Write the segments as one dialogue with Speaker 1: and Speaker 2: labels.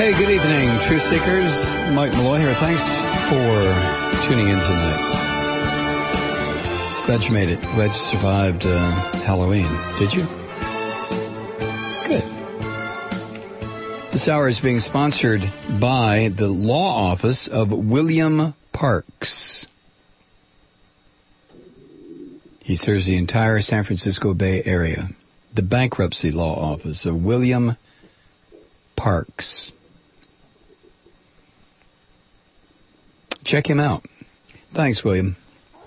Speaker 1: Hey, good evening, Truth Seekers. Mike Malloy here. Thanks for tuning in tonight. Glad you made it. Glad you survived Halloween. Did you? Good. This hour is being sponsored by the law office of William Parks. He serves the entire San Francisco Bay Area. The bankruptcy law office of William Parks. Check him out. Thanks, William.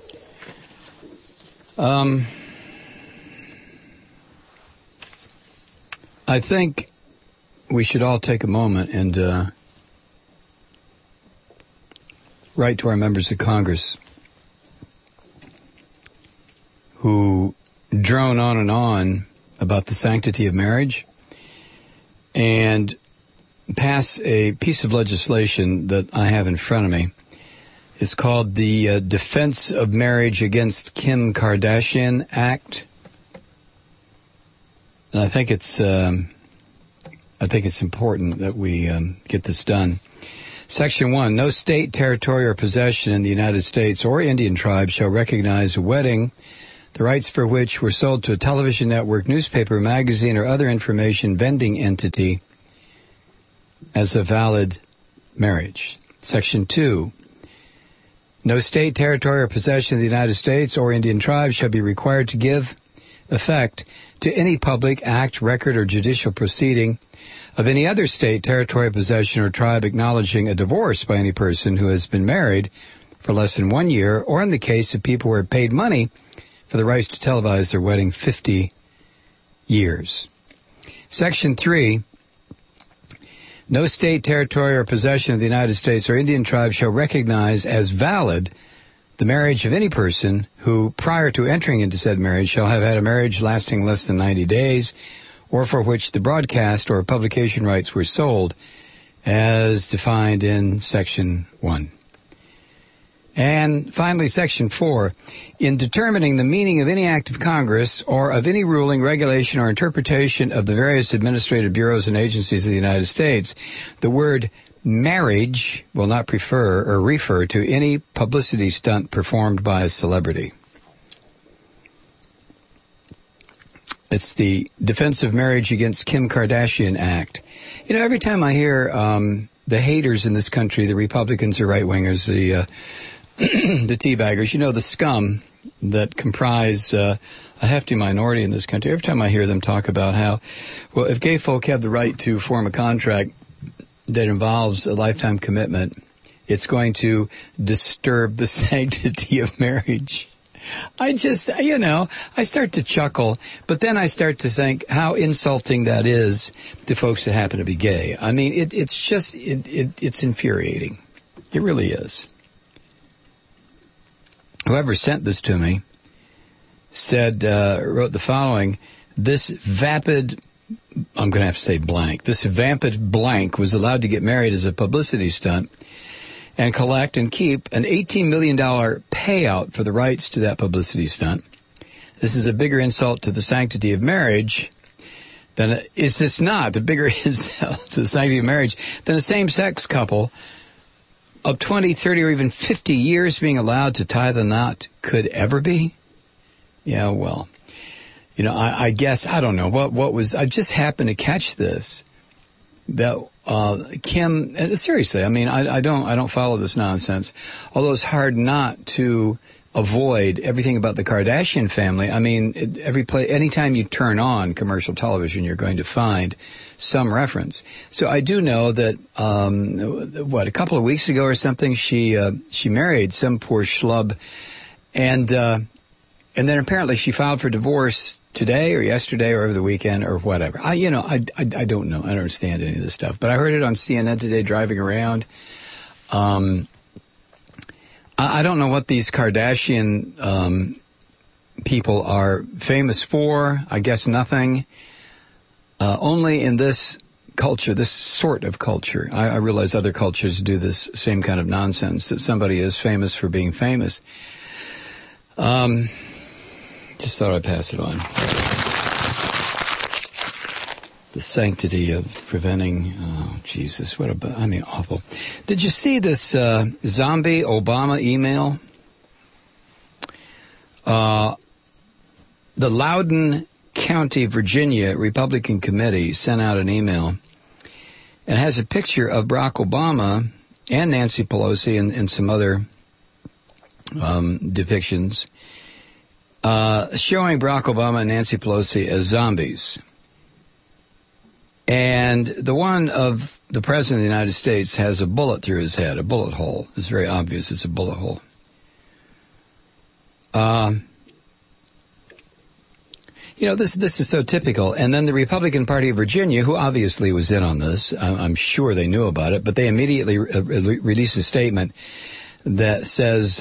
Speaker 1: I think we should all take a moment and write to our members of Congress who drone on and on about the sanctity of marriage and pass a piece of legislation that I have in front of me. It's called the Defense of Marriage Against Kim Kardashian Act. And I think it's important that we get this done. Section 1, no state, territory, or possession in the United States or Indian tribe shall recognize a wedding, the rights for which were sold to a television network, newspaper, magazine, or other information vending entity as a valid marriage. Section 2, no state, territory, or possession of the United States or Indian tribe shall be required to give effect to any public act, record, or judicial proceeding of any other state, territory, possession, or tribe acknowledging a divorce by any person who has been married for less than 1 year, or in the case of people who are paid money for the rights to televise their wedding 50 years. Section 3, no state, territory, or possession of the United States or Indian tribe shall recognize as valid the marriage of any person who, prior to entering into said marriage, shall have had a marriage lasting less than 90 days, or for which the broadcast or publication rights were sold, as defined in Section 1. And finally, Section 4, in determining the meaning of any act of Congress or of any ruling, regulation, or interpretation of the various administrative bureaus and agencies of the United States, the word marriage will not refer to any publicity stunt performed by a celebrity. It's the Defense of Marriage Against Kim Kardashian Act. You know, every time I hear the haters in this country, the Republicans, the right-wingers, the teabaggers, you know, the scum that comprise a hefty minority in this country, every time I hear them talk about how, well, if gay folk have the right to form a contract that involves a lifetime commitment, it's going to disturb the sanctity of marriage. I just, I start to chuckle, but then I start to think how insulting that is to folks that happen to be gay. I mean, it's infuriating. It really is. Whoever sent this to me wrote the following: this vapid, I'm going to have to say blank, this vapid blank was allowed to get married as a publicity stunt and collect and keep an $18 million payout for the rights to that publicity stunt. This is a bigger insult to the sanctity of marriage than, is this not a bigger insult to the sanctity of marriage than a same-sex couple of 20, 30, or even 50 years being allowed to tie the knot could ever be? Yeah, well, I guess, I don't know, what was, I just happened to catch this, that Kim, seriously, I mean, I don't follow this nonsense, although it's hard not to avoid everything about the Kardashian family. I mean, anytime you turn on commercial television, you're going to find some reference. So I do know that, a couple of weeks ago or something, she married some poor schlub, and then apparently she filed for divorce today or yesterday or over the weekend or whatever. I don't know. I don't understand any of this stuff, but I heard it on CNN today driving around. I don't know what these Kardashian people are famous for. I guess nothing. Only in this culture, this sort of culture. I realize other cultures do this same kind of nonsense, that somebody is famous for being famous. Just thought I'd pass it on. The sanctity of preventing, oh, Jesus, awful. Did you see this zombie Obama email? The Loudoun County, Virginia Republican Committee sent out an email. It has a picture of Barack Obama and Nancy Pelosi and some other depictions showing Barack Obama and Nancy Pelosi as zombies. And the one of the President of the United States has a bullet through his head, a bullet hole. It's very obvious it's a bullet hole. This is so typical. And then the Republican Party of Virginia, who obviously was in on this, I'm sure they knew about it, but they immediately released a statement that says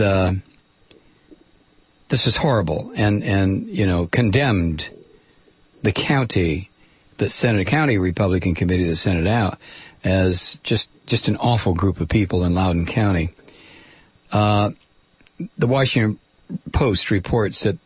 Speaker 1: this was horrible and condemned the county that sent a county Republican committee that sent it out as just an awful group of people in Loudoun County. The Washington Post reports that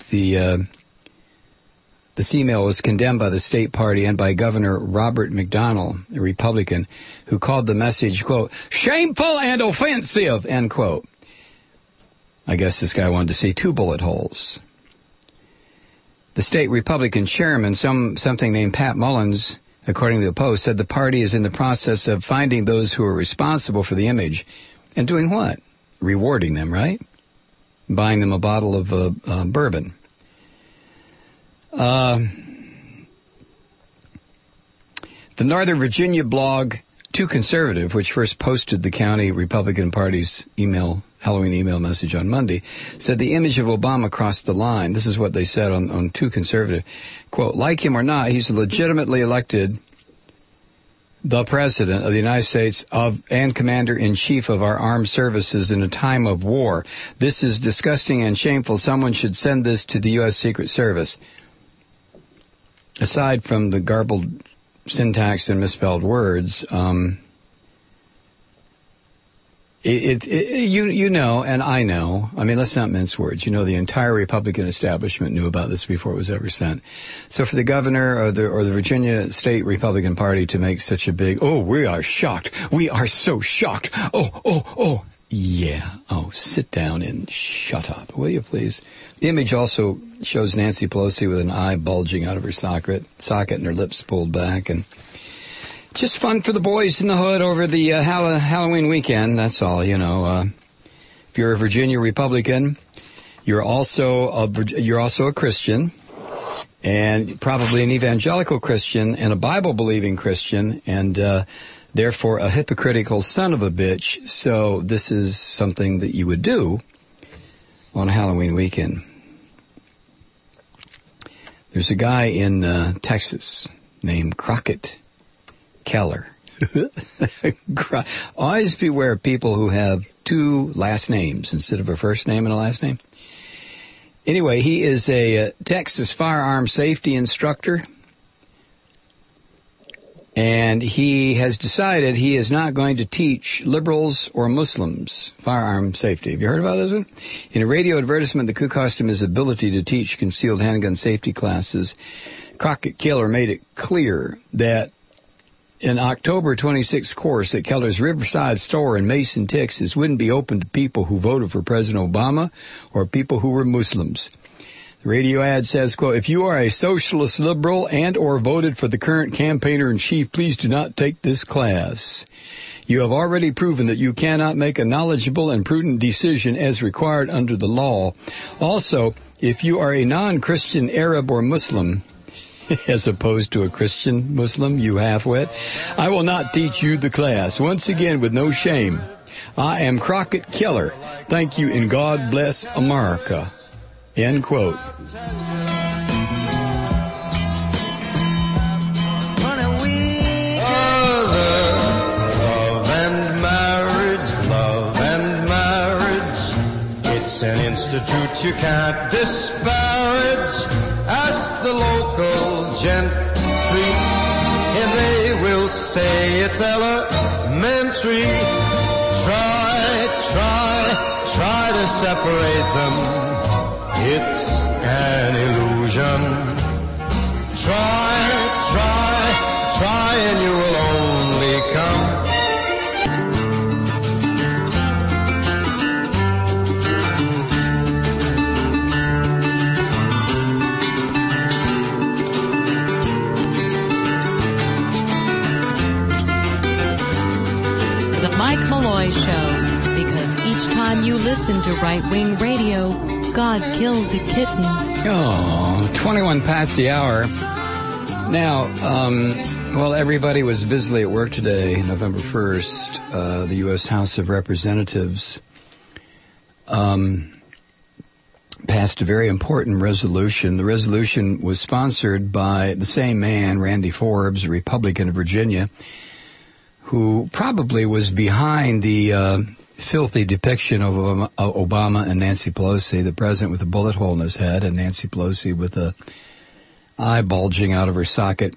Speaker 1: this email was condemned by the state party and by Governor Robert McDonnell, a Republican, who called the message, quote, shameful and offensive, end quote. I guess this guy wanted to see 2 bullet holes. The state Republican chairman, something named Pat Mullins, according to the Post, said the party is in the process of finding those who are responsible for the image. And doing what? Rewarding them, right? Buying them a bottle of bourbon. The Northern Virginia blog, Too Conservative, which first posted the county Republican Party's Halloween email message on Monday, said the image of Obama crossed the line. This is what they said on Too Conservative. Quote, like him or not, he's legitimately elected the President of the United States and Commander-in-Chief of our armed services in a time of war. This is disgusting and shameful. Someone should send this to the U.S. Secret Service. Aside from the garbled syntax and misspelled words, you know, and I know, I mean, let's not mince words. You know, the entire Republican establishment knew about this before it was ever sent. So for the governor or the Virginia State Republican Party to make such a big, oh, we are shocked. We are so shocked. Oh. Yeah. Oh, sit down and shut up, will you please? The image also shows Nancy Pelosi with an eye bulging out of her socket and her lips pulled back, and just fun for the boys in the hood over the Halloween weekend. That's all, you know. If you're a Virginia Republican, you're also a Christian, and probably an evangelical Christian and a Bible-believing Christian, and therefore a hypocritical son of a bitch. So this is something that you would do on Halloween weekend. There's a guy in Texas named Crockett Keller. Always beware of people who have 2 last names instead of a first name and a last name. Anyway, he is a Texas firearm safety instructor, and he has decided he is not going to teach liberals or Muslims firearm safety. Have you heard about this one? In a radio advertisement that could cost him his ability to teach concealed handgun safety classes, Crockett Keller made it clear that an October 26th course at Keller's Riverside store in Mason, Texas, wouldn't be open to people who voted for President Obama or people who were Muslims. The radio ad says, quote, if you are a socialist liberal and or voted for the current campaigner-in-chief, please do not take this class. You have already proven that you cannot make a knowledgeable and prudent decision as required under the law. Also, if you are a non-Christian Arab or Muslim, as opposed to a Christian Muslim, you half-wit, I will not teach you the class. Once again, with no shame, I am Crockett Keller. Thank you, and God bless America. End quote.
Speaker 2: Love and marriage, it's an institute you can't disparage. Ask the local gentry, and they will say it's elementary. Try to separate them. It's an illusion. Try
Speaker 3: Today Show, because each time you listen to Right Wing Radio, God kills a kitten.
Speaker 1: Oh, 21 past the hour. Now, well, everybody was busily at work today, November 1st. The U.S. House of Representatives passed a very important resolution. The resolution was sponsored by the same man, Randy Forbes, a Republican of Virginia, who probably was behind the filthy depiction of Obama and Nancy Pelosi, the president with a bullet hole in his head and Nancy Pelosi with a eye bulging out of her socket.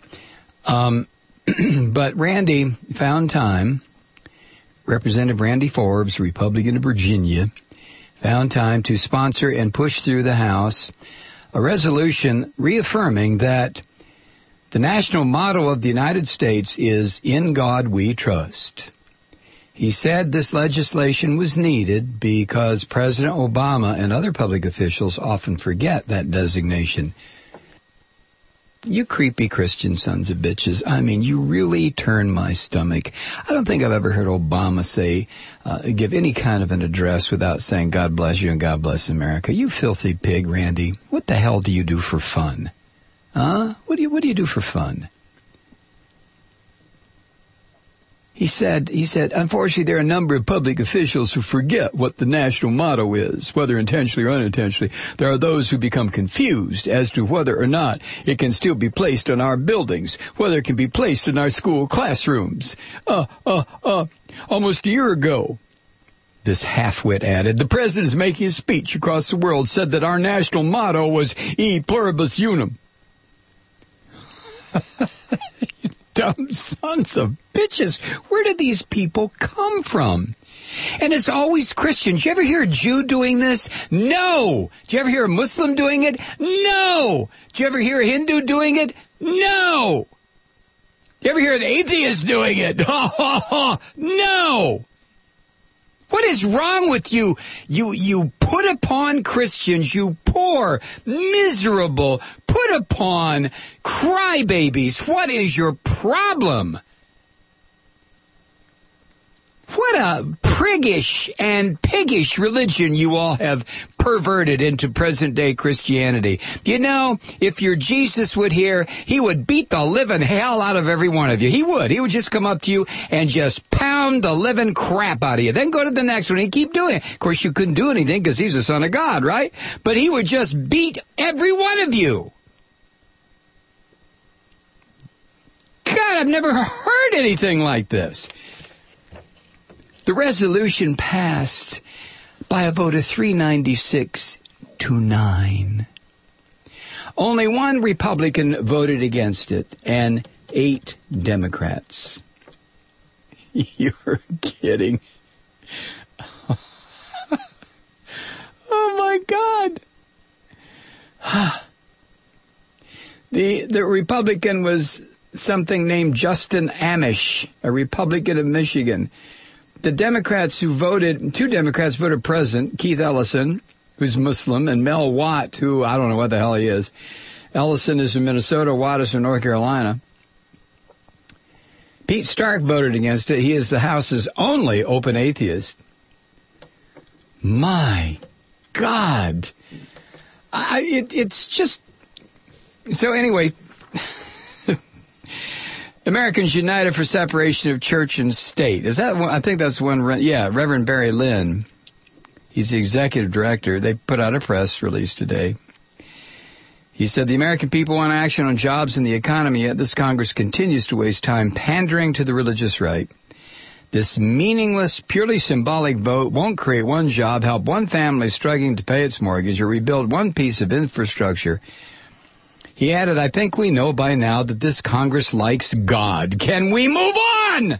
Speaker 1: But Randy found time, Representative Randy Forbes, Republican of Virginia, found time to sponsor and push through the House a resolution reaffirming that the national motto of the United States is, "In God We Trust." He said this legislation was needed because President Obama and other public officials often forget that designation. You creepy Christian sons of bitches. I mean, you really turn my stomach. I don't think I've ever heard Obama give any kind of an address without saying, "God bless you and God bless America." You filthy pig, Randy. What the hell do you do for fun? Huh? What do you do for fun? He said, unfortunately, there are a number of public officials who forget what the national motto is, whether intentionally or unintentionally. There are those who become confused as to whether or not it can still be placed on our buildings, whether it can be placed in our school classrooms. Almost a year ago, this half-wit added, the president is making a speech across the world, said that our national motto was E pluribus unum. Dumb sons of bitches. Where did these people come from? And it's always Christians. You ever hear a Jew doing this? No. Do you ever hear a Muslim doing it? No. Do you ever hear a Hindu doing it? No. Do you ever hear an atheist doing it? No. What is wrong with you? You put upon Christians, you poor, miserable, put upon crybabies. What is your problem? What a priggish and piggish religion you all have perverted into present-day Christianity. You know, if your Jesus would hear, he would beat the living hell out of every one of you. He would. He would just come up to you and just pound the living crap out of you. Then go to the next one and keep doing it. Of course, you couldn't do anything because he's the Son of God, right? But he would just beat every one of you. God, I've never heard anything like this. The resolution passed by a vote of 396 to 9. Only one Republican voted against it, and 8 Democrats. You're kidding. Oh, my God. The Republican was something named Justin Amish, a Republican of Michigan. The Democrats who voted, 2 Democrats voted President, Keith Ellison, who's Muslim, and Mel Watt, who I don't know what the hell he is. Ellison is from Minnesota, Watt is from North Carolina. Pete Stark voted against it. He is the House's only open atheist. My God. It's just... So anyway... Americans United for Separation of Church and State. Is that one? I think that's one. Yeah, Reverend Barry Lynn. He's the executive director. They put out a press release today. He said, the American people want action on jobs and the economy, yet this Congress continues to waste time pandering to the religious right. This meaningless, purely symbolic vote won't create one job, help one family struggling to pay its mortgage, or rebuild one piece of infrastructure. He added, I think we know by now that this Congress likes God. Can we move on?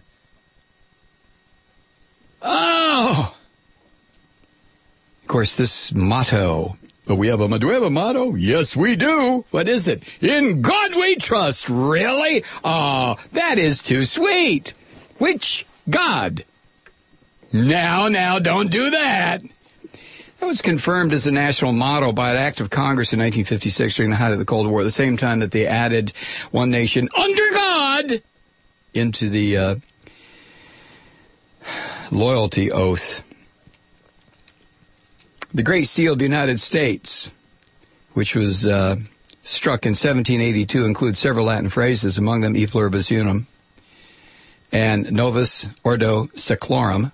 Speaker 1: Oh! Of course, this motto. Do we have a motto? Yes, we do. What is it? In God we trust. Really? Oh, that is too sweet. Which God? Now, don't do that. That was confirmed as a national motto by an act of Congress in 1956 during the height of the Cold War, at the same time that they added one nation under God into the loyalty oath. The Great Seal of the United States, which was struck in 1782, includes several Latin phrases, among them E pluribus unum and Novus Ordo Seclorum.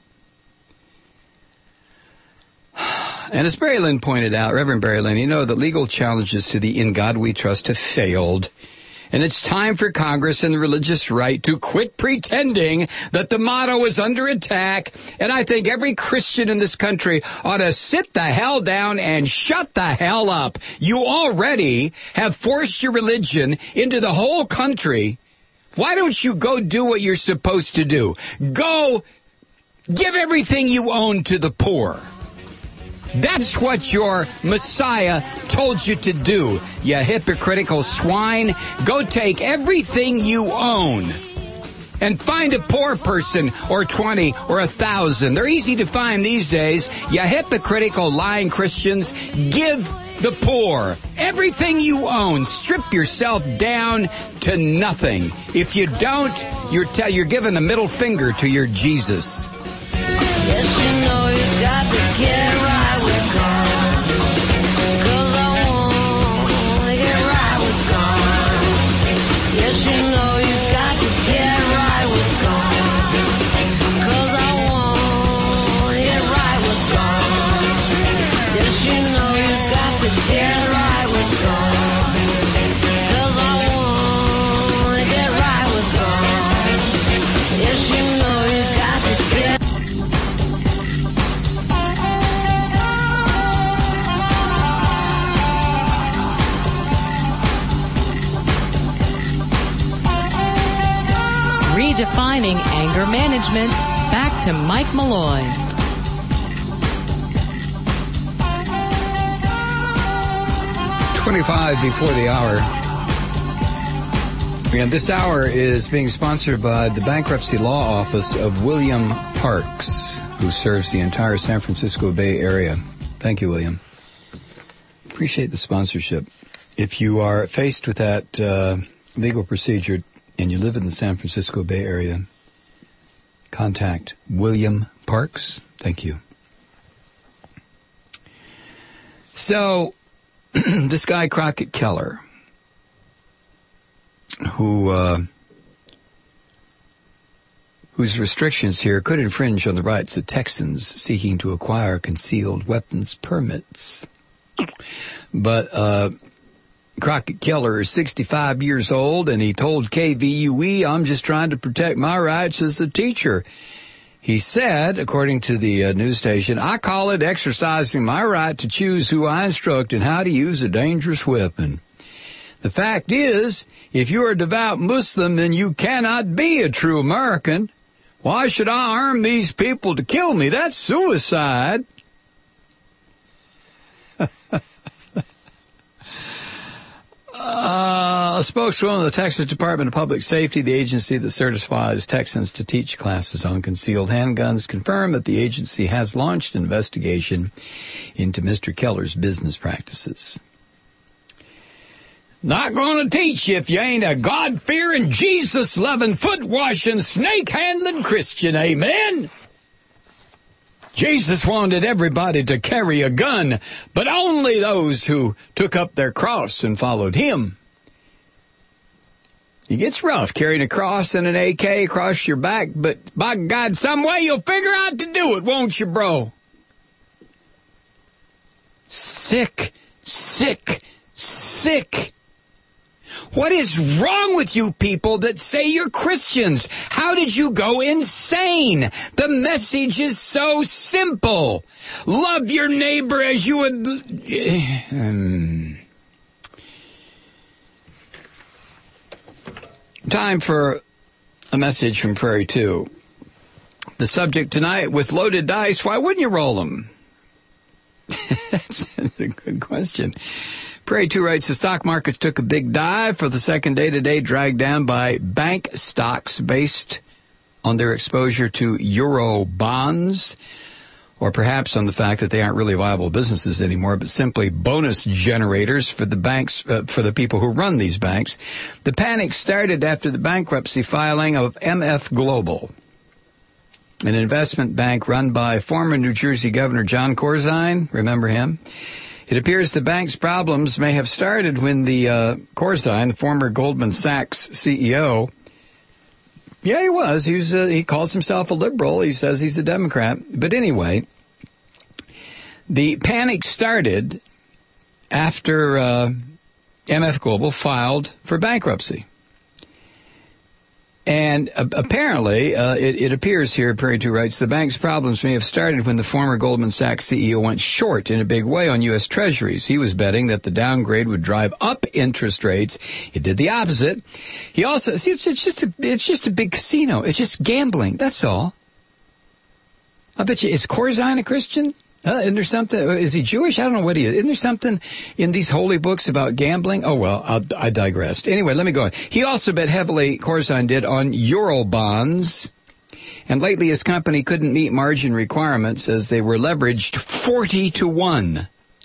Speaker 1: And as Barry Lynn pointed out, Reverend Barry Lynn, the legal challenges to the In God We Trust have failed. And it's time for Congress and the religious right to quit pretending that the motto is under attack. And I think every Christian in this country ought to sit the hell down and shut the hell up. You already have forced your religion into the whole country. Why don't you go do what you're supposed to do? Go give everything you own to the poor. That's what your Messiah told you to do, you hypocritical swine. Go take everything you own and find a poor person or 20 or 1,000. They're easy to find these days. You hypocritical lying Christians, give the poor everything you own. Strip yourself down to nothing. If you don't, you're giving the middle finger to your Jesus.
Speaker 4: Yes, you know you got to get right with God, 'cause I wanna get right with God. Yes, you know you got to get right with God, 'cause I wanna get right with God. Yes, you know you got to get right with God, 'cause I wanna get right with God. Yes, you know you got to get.
Speaker 3: Redefining anger management. Back to Mike Malloy.
Speaker 1: "25 before the hour." And this hour is being sponsored by the Bankruptcy Law Office of William Parks, who serves the entire San Francisco Bay Area. Thank you, William. Appreciate the sponsorship. If you are faced with that legal procedure and you live in the San Francisco Bay Area, contact William Parks. Thank you. So, this guy Crockett Keller, whose restrictions here could infringe on the rights of Texans seeking to acquire concealed weapons permits. But Crockett Keller is 65 years old, and he told KVUE, "I'm just trying to protect my rights as a teacher." He said, according to the news station, "I call it exercising my right to choose who I instruct and how to use a dangerous weapon. The fact is, if you're a devout Muslim, then you cannot be a true American. Why should I arm these people to kill me? That's suicide." A spokeswoman of the Texas Department of Public Safety, the agency that certifies Texans to teach classes on concealed handguns, confirmed that the agency has launched an investigation into Mr. Keller's business practices. "Not going to teach you if you ain't a God-fearing, Jesus-loving, foot-washing, snake-handling Christian, amen? Jesus wanted everybody to carry a gun, but only those who took up their cross and followed him." It gets rough carrying a cross and an AK across your back, but by God, some way you'll figure out to do it, won't you, bro? Sick, sick, sick. What is wrong with you people that say you're Christians? How did you go insane? The message is so simple. Love your neighbor as you would... Time for a message from Prairie 2. The subject tonight, with loaded dice, why wouldn't you roll them? That's a good question. Prairie 2 writes, the stock markets took a big dive for the second day today, dragged down by bank stocks based on their exposure to euro bonds, or perhaps on the fact that they aren't really viable businesses anymore, but simply bonus generators for the banks, for the people who run these banks. The panic started after the bankruptcy filing of MF Global. an investment bank run by former New Jersey Governor John Corzine. Remember him? It appears the bank's problems may have started when the Corzine, the former Goldman Sachs CEO, yeah, he was. He calls himself a liberal. He says he's a Democrat. But anyway, the panic started after MF Global filed for bankruptcy. And apparently, it appears here, Prairie 2 writes, the bank's problems may have started when the former Goldman Sachs CEO went short in a big way on U.S. Treasuries. He was betting that the downgrade would drive up interest rates. It did the opposite. He also, see, it's just a big casino. It's just gambling. That's all. I bet you, is Corzine a Christian? Isn't there something, is he Jewish? I don't know what he is. Isn't there something in these holy books about gambling? Oh, well, I digressed. Anyway, let me go on. He also bet heavily, Corzine did, on Euro bonds. And lately his company couldn't meet margin requirements as they were leveraged 40-1.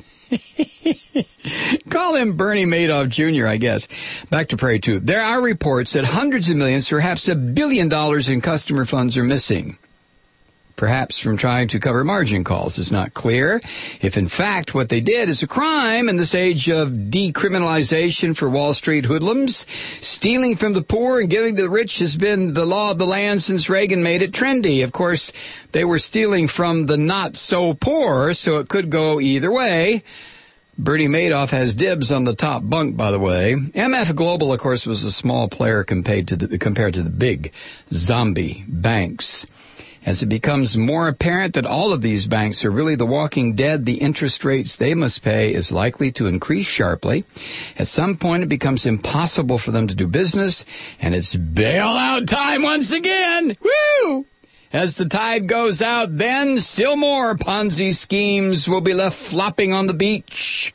Speaker 1: Call him Bernie Madoff Jr., I guess. Back to Prairie 2. There are reports that hundreds of millions, perhaps $1 billion in customer funds are missing. Perhaps from trying to cover margin calls. It's not clear if, in fact, what they did is a crime in this age of decriminalization for Wall Street hoodlums. Stealing from the poor and giving to the rich has been the law of the land since Reagan made it trendy. Of course, they were stealing from the not-so-poor, so it could go either way. Bernie Madoff has dibs on the top bunk, by the way. MF Global, of course, was a small player compared to the big zombie banks. As it becomes more apparent that all of these banks are really the walking dead, the interest rates they must pay is likely to increase sharply. At some point, it becomes impossible for them to do business, and it's bailout time once again. Woo! As the tide goes out, then still more Ponzi schemes will be left flopping on the beach.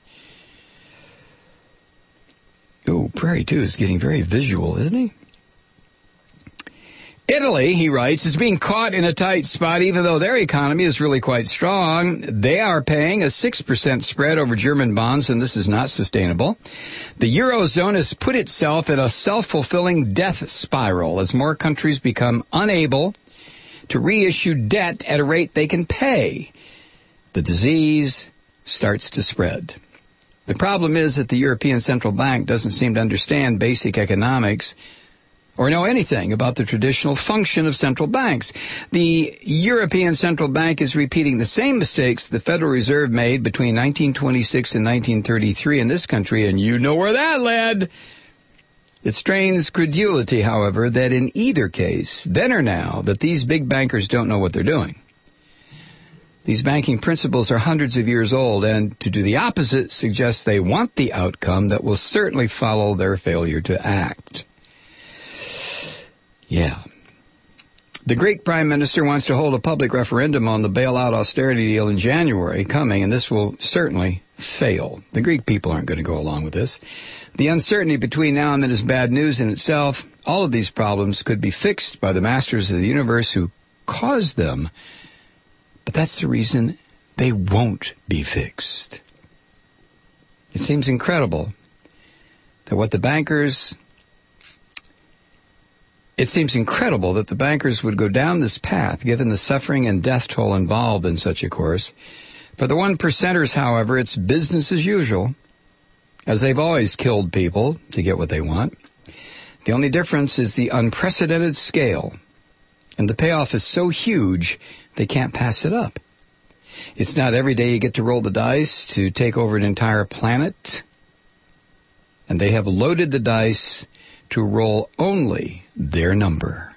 Speaker 1: Oh, Prairie 2 is getting very visual, isn't he? Italy, he writes, is being caught in a tight spot even though their economy is really quite strong. They are paying a 6% spread over German bonds, and this is not sustainable. The Eurozone has put itself in a self-fulfilling death spiral as more countries become unable to reissue debt at a rate they can pay. The disease starts to spread. The problem is that the European Central Bank doesn't seem to understand basic economics or know anything about the traditional function of central banks. The European Central Bank is repeating the same mistakes the Federal Reserve made between 1926 and 1933 in this country, and you know where that led. It strains credulity, however, that in either case, then or now, that these big bankers don't know what they're doing. These banking principles are hundreds of years old, and to do the opposite suggests they want the outcome that will certainly follow their failure to act. Yeah. The Greek Prime Minister wants to hold a public referendum on the bailout austerity deal in January coming, and this will certainly fail. The Greek people aren't going to go along with this. The uncertainty between now and then is bad news in itself. All of these problems could be fixed by the masters of the universe who caused them, but that's the reason they won't be fixed. It seems incredible that the bankers would go down this path, given the suffering and death toll involved in such a course. For the 1%ers, however, it's business as usual, as they've always killed people to get what they want. The only difference is the unprecedented scale, and the payoff is so huge they can't pass it up. It's not every day you get to roll the dice to take over an entire planet, and they have loaded the dice to roll only their number.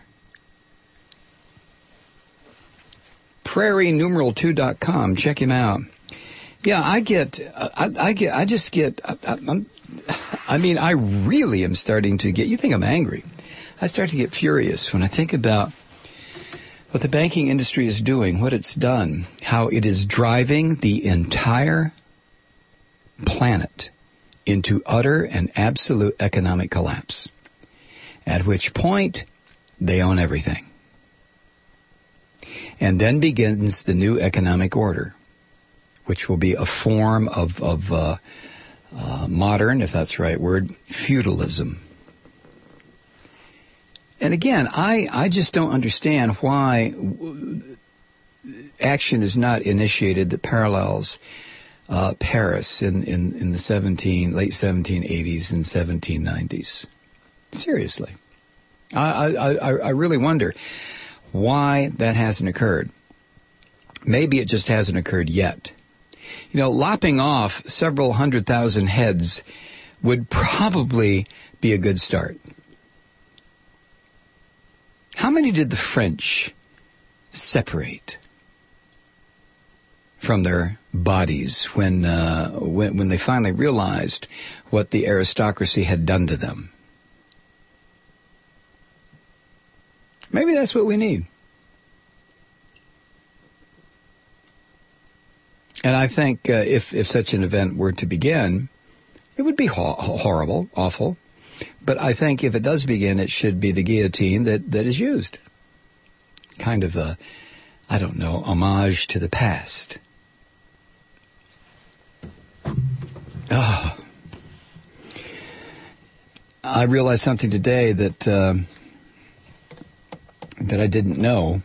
Speaker 1: PrairieNumeral2.com. Check him out. Yeah, I really am starting to get, you think I'm angry. I start to get furious when I think about what the banking industry is doing, what it's done, how it is driving the entire planet into utter and absolute economic collapse. At which point, they own everything. And then begins the new economic order, which will be a form of modern, if that's the right word, feudalism. And again, I just don't understand why action is not initiated that parallels Paris in the late 1780s and 1790s. Seriously. I really wonder why that hasn't occurred. Maybe it just hasn't occurred yet. You know, lopping off several 100,000 heads would probably be a good start. How many did the French separate from their bodies when they finally realized what the aristocracy had done to them? Maybe that's what we need. And I think if such an event were to begin, it would be horrible, awful. But I think if it does begin, it should be the guillotine that is used. Kind of a, I don't know, homage to the past. Oh. I realized something today that I didn't know.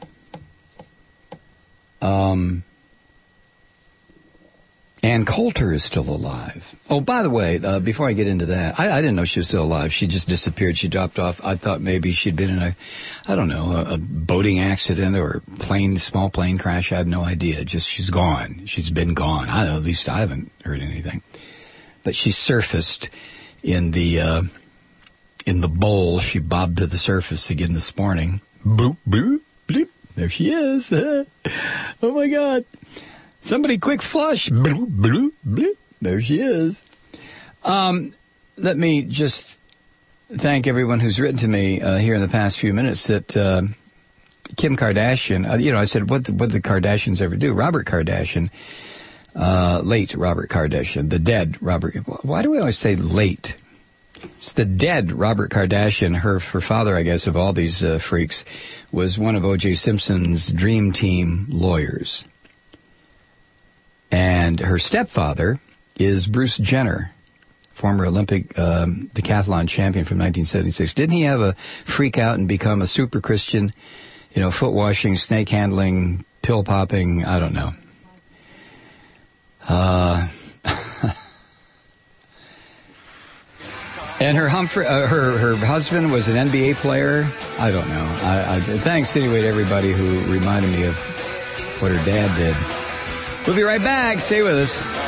Speaker 1: Ann Coulter is still alive. Oh, by the way, before I get into that, I didn't know she was still alive. She just disappeared. She dropped off. I thought maybe she'd been in a boating accident or small plane crash. I had no idea. Just she's gone. She's been gone. I don't know, at least I haven't heard anything. But she surfaced in the bowl. She bobbed to the surface again this morning. Boop, boop, bleep. There she is. Oh my God. Somebody quick flush. Bloop, bloop, bloop. There she is. Let me just thank everyone who's written to me here in the past few minutes that Kim Kardashian, I said, what did the Kardashians ever do? Robert Kardashian, late Robert Kardashian, the dead Robert. Why do we always say late? It's the dead Robert Kardashian. Her father, I guess, of all these freaks, was one of O.J. Simpson's dream team lawyers. And her stepfather is Bruce Jenner, former Olympic decathlon champion from 1976. Didn't he have a freak out and become a super Christian, foot washing, snake handling, pill popping, I don't know. And her husband was an NBA player. I don't know. Thanks anyway to everybody who reminded me of what her dad did. We'll be right back. Stay with us.
Speaker 5: This is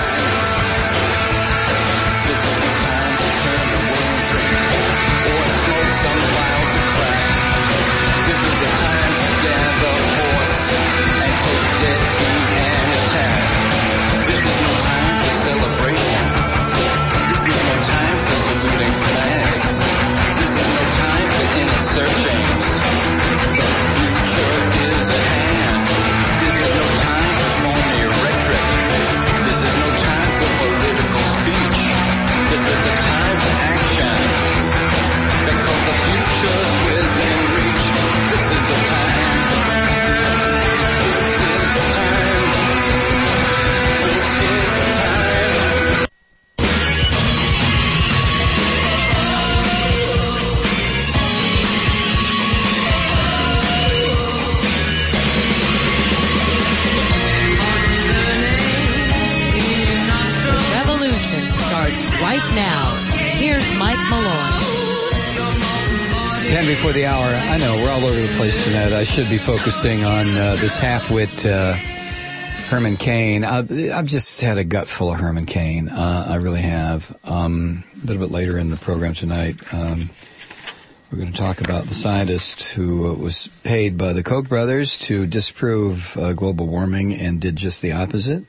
Speaker 5: the time to turn the wind drink or smoke some vials of crack. This is the time to gather force and take dead beat and attack. This is no time for celebration. This is no time for saluting flags. This is no time for inner searchings. The future is at hand. This is no time for phony rhetoric. This is no time for political speech. This is a time for action. Because the future's within reach. This is the time. This is the time. This is the time.
Speaker 3: Revolution starts right now. Here's Mike Malloy.
Speaker 1: 10 before the hour. I know, we're all over the place tonight. I should be focusing on this half-wit Herman Cain. I've just had a gut full of Herman Cain. I really have. A little bit later in the program tonight, we're going to talk about the scientist who was paid by the Koch brothers to disprove global warming and did just the opposite.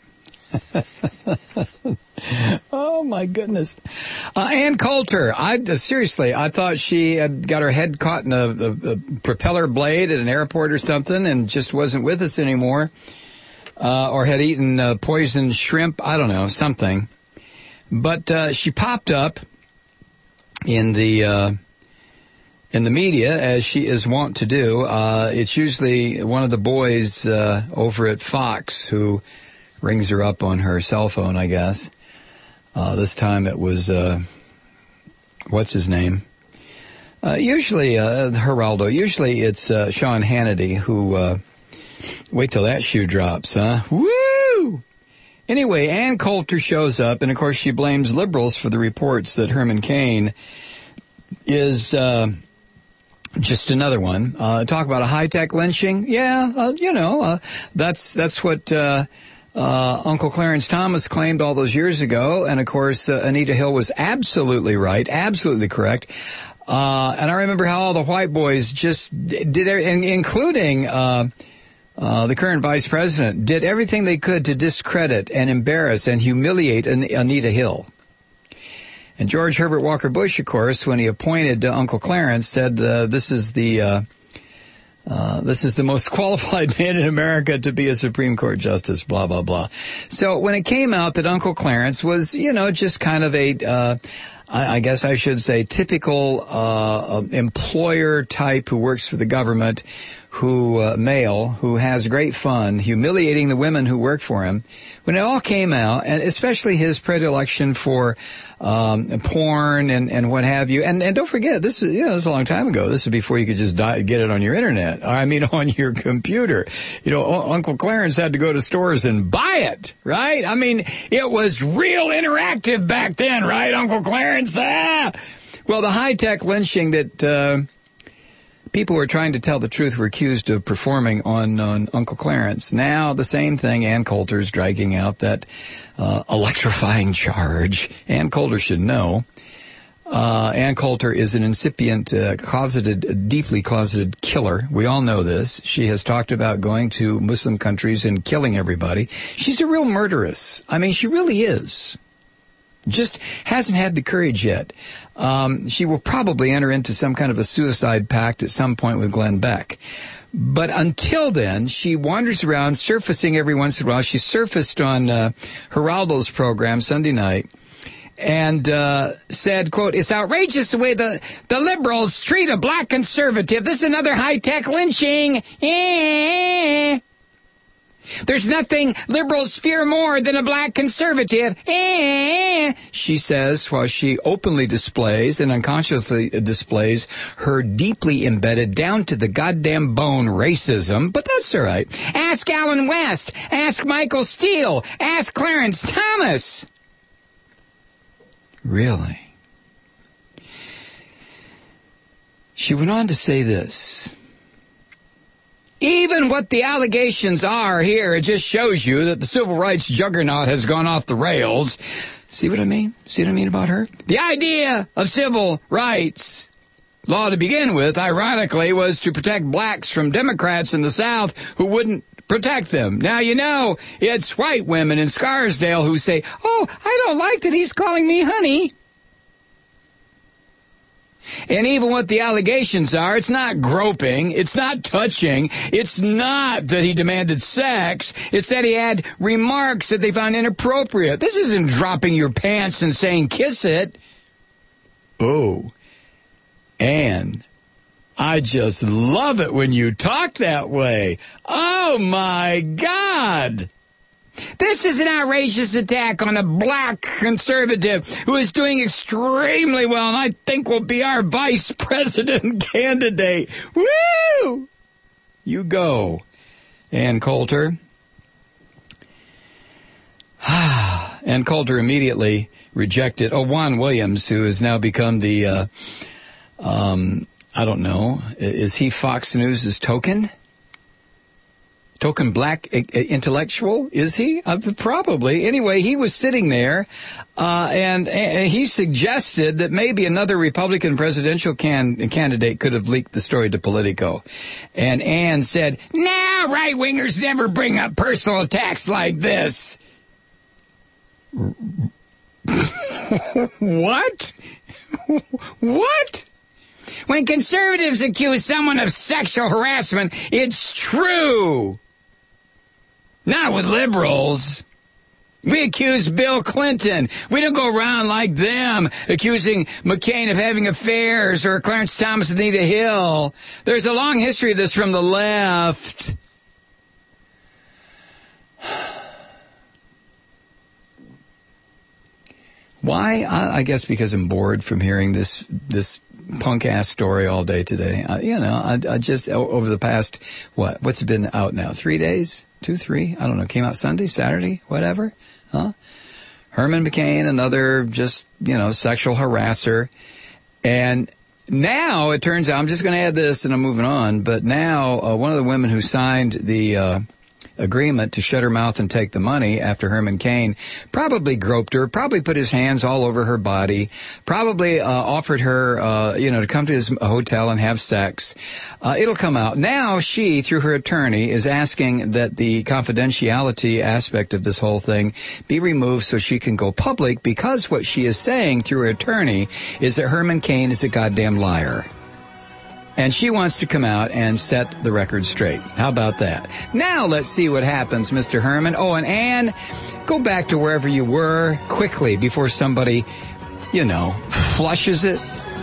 Speaker 1: Oh my goodness. Ann Coulter, seriously, I thought she had got her head caught in a propeller blade at an airport or something and just wasn't with us anymore. Or had eaten poisoned shrimp, I don't know, something. But she popped up in the media, as she is wont to do. It's usually one of the boys over at Fox who rings her up on her cell phone, I guess. This time it was, what's his name? Usually, Geraldo, usually it's Sean Hannity who, wait till that shoe drops, huh? Woo! Anyway, Ann Coulter shows up, and of course she blames liberals for the reports that Herman Cain is just another one. Talk about a high-tech lynching? Yeah, that's what Uncle Clarence Thomas claimed all those years ago, and of course Anita Hill was absolutely right, absolutely correct. And I remember how all the white boys just did, including the current vice president, did everything they could to discredit and embarrass and humiliate Anita Hill. And George Herbert Walker Bush, of course, when he appointed Uncle Clarence, said this is the most qualified man in America to be a Supreme Court justice, blah, blah, blah. So when it came out that Uncle Clarence was, just kind of a, I guess I should say, typical employer type who works for the government, male, who has great fun, humiliating the women who work for him. When it all came out, and especially his predilection for porn and what have you, and don't forget, this is a long time ago. This is before you could just get it on your internet. I mean, on your computer. Uncle Clarence had to go to stores and buy it, right? I mean, it was real interactive back then, right, Uncle Clarence? Well, the high-tech lynching that people who are trying to tell the truth were accused of performing on Uncle Clarence. Now, the same thing, Ann Coulter's dragging out that electrifying charge. Ann Coulter should know. Ann Coulter is an incipient, deeply closeted killer. We all know this. She has talked about going to Muslim countries and killing everybody. She's a real murderess. I mean, she really is. Just hasn't had the courage yet. She will probably enter into some kind of a suicide pact at some point with Glenn Beck. But until then, she wanders around surfacing every once in a while. She surfaced on Geraldo's program Sunday night and said, quote, "It's outrageous the way the liberals treat a black conservative. This is another high-tech lynching. There's nothing liberals fear more than a black conservative," she says, while she openly displays and unconsciously displays her deeply embedded, down to the goddamn bone racism. But that's all right. Ask Alan West. Ask Michael Steele. Ask Clarence Thomas. Really? She went on to say this. Even what the allegations are here, it just shows you that the civil rights juggernaut has gone off the rails. See what I mean? See what I mean about her? The idea of civil rights law to begin with, ironically, was to protect blacks from Democrats in the South who wouldn't protect them. Now, it's white women in Scarsdale who say, "Oh, I don't like that he's calling me honey." And even what the allegations are, it's not groping, it's not touching, it's not that he demanded sex, it's that he had remarks that they found inappropriate. This isn't dropping your pants and saying, "Kiss it." Oh, and I just love it when you talk that way. Oh, my God. This is an outrageous attack on a black conservative who is doing extremely well and I think will be our vice president candidate. Woo! You go, Ann Coulter. Ann Coulter immediately rejected Juan Williams, who has now become the, I don't know, is he Fox News' token black intellectual? Is he? Probably. Anyway, he was sitting there, and he suggested that maybe another Republican presidential candidate could have leaked the story to Politico. And Ann said, "Nah, right-wingers never bring up personal attacks like this." What? What? When conservatives accuse someone of sexual harassment, it's true. Not with liberals. We accuse Bill Clinton. We don't go around like them accusing McCain of having affairs or Clarence Thomas and Anita Hill. There's a long history of this from the left. Why? I guess because I'm bored from hearing this punk-ass story all day today. I just, over the past, what's it been out now? 3 days? 2, 3? I don't know. Came out Sunday, Saturday, whatever. Huh? Herman McCain, another just, sexual harasser. And now it turns out, I'm just going to add this and I'm moving on, but now one of the women who signed the agreement to shut her mouth and take the money after Herman Cain probably groped her, probably put his hands all over her body, probably offered her, to come to his hotel and have sex. It'll come out. Now she, through her attorney, is asking that the confidentiality aspect of this whole thing be removed so she can go public, because what she is saying through her attorney is that Herman Cain is a goddamn liar. And she wants to come out and set the record straight. How about that? Now let's see what happens, Mr. Herman. Oh, and Ann, go back to wherever you were quickly before somebody, flushes it.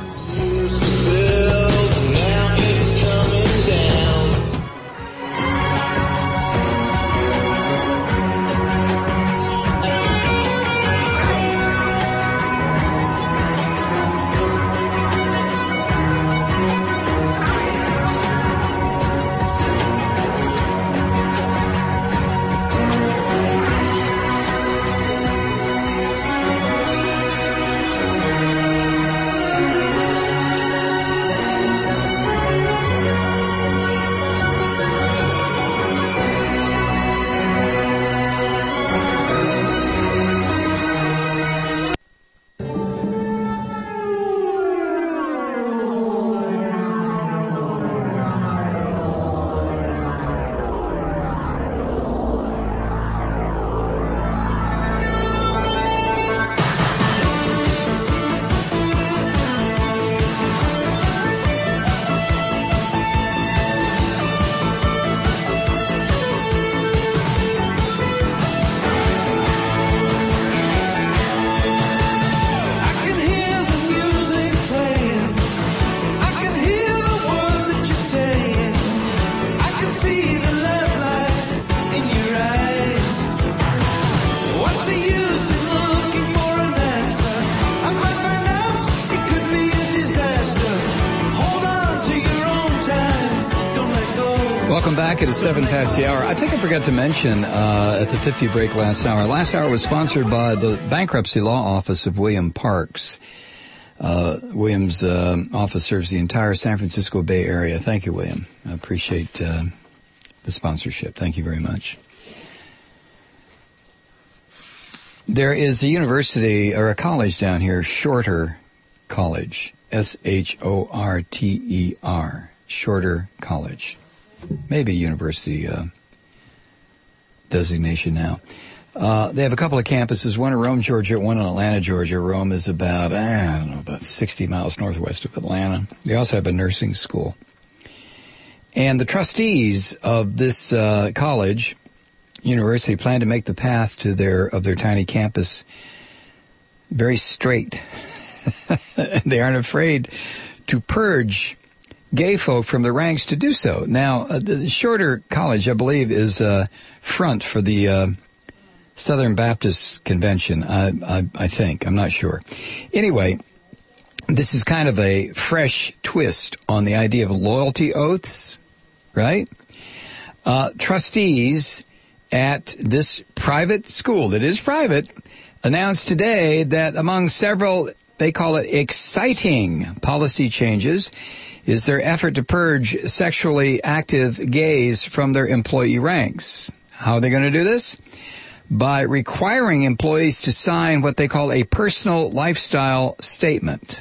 Speaker 1: It is 7 past the hour. I think I forgot to mention at the 50 break last hour. Last hour was sponsored by the Bankruptcy Law Office of William Parks. William's office serves the entire San Francisco Bay Area. Thank you, William. I appreciate the sponsorship. Thank you very much. There is a university or a college down here, Shorter College, Shorter, Shorter College. Maybe university designation now. They have a couple of campuses, one in Rome, Georgia, one in Atlanta, Georgia. Rome is about 60 miles northwest of Atlanta. They also have a nursing school. And the trustees of this college, university, plan to make the path to their tiny campus very straight. They aren't afraid to purge gay folk from the ranks to do so. Now, the Shorter College, I believe, is front for the Southern Baptist Convention, I think. I'm not sure. Anyway, this is kind of a fresh twist on the idea of loyalty oaths, right? Trustees at this private school that is private announced today that among several, they call it exciting policy changes, is their effort to purge sexually active gays from their employee ranks. How are they going to do this? By requiring employees to sign what they call a personal lifestyle statement.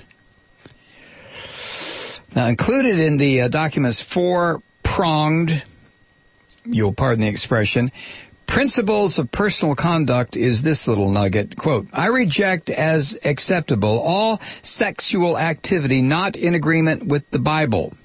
Speaker 1: Now, included in the document's four-pronged, you'll pardon the expression, principles of personal conduct is this little nugget, quote, I reject as acceptable all sexual activity not in agreement with the Bible.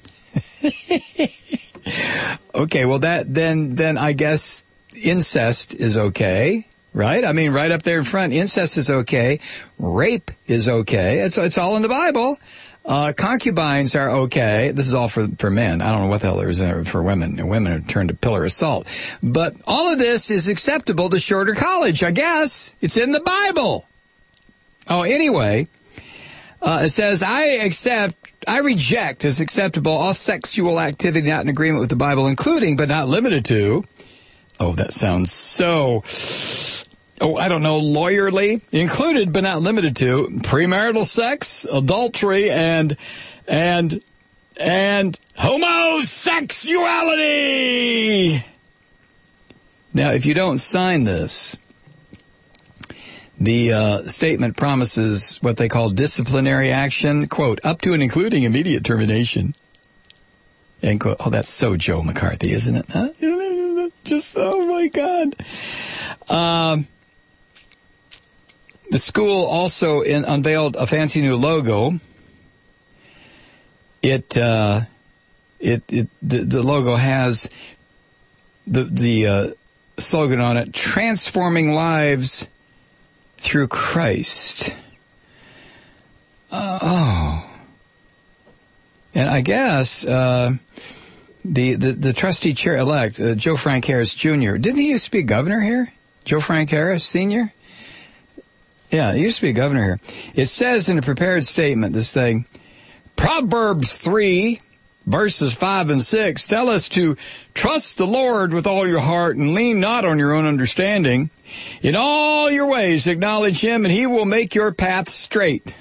Speaker 1: Okay, well then I guess incest is okay, right? I mean, right up there in front, incest is okay. Rape is okay. It's all in the Bible. Concubines are okay. This is all for men. I don't know what the hell there is for women. Women are turned to pillar assault. But all of this is acceptable to Shorter College, I guess. It's in the Bible. Oh, anyway, it says, I accept reject as acceptable all sexual activity not in agreement with the Bible, including but not limited to. Oh, that sounds so, lawyerly. Included but not limited to premarital sex, adultery, and homosexuality. Now, if you don't sign this, the statement promises what they call disciplinary action, quote, up to and including immediate termination, end quote. Oh, that's so Joe McCarthy, isn't it? Huh? Just, oh my God. The school also unveiled a fancy new logo. The logo has the slogan on it, transforming lives through Christ. And I guess the trustee chair-elect, Joe Frank Harris Jr., didn't he used to be governor here? Joe Frank Harris Sr.? Yeah, he used to be a governor here. It says in a prepared statement, this thing, Proverbs 3, verses 5 and 6, tell us to trust the Lord with all your heart and lean not on your own understanding. In all your ways acknowledge him, and he will make your path straight.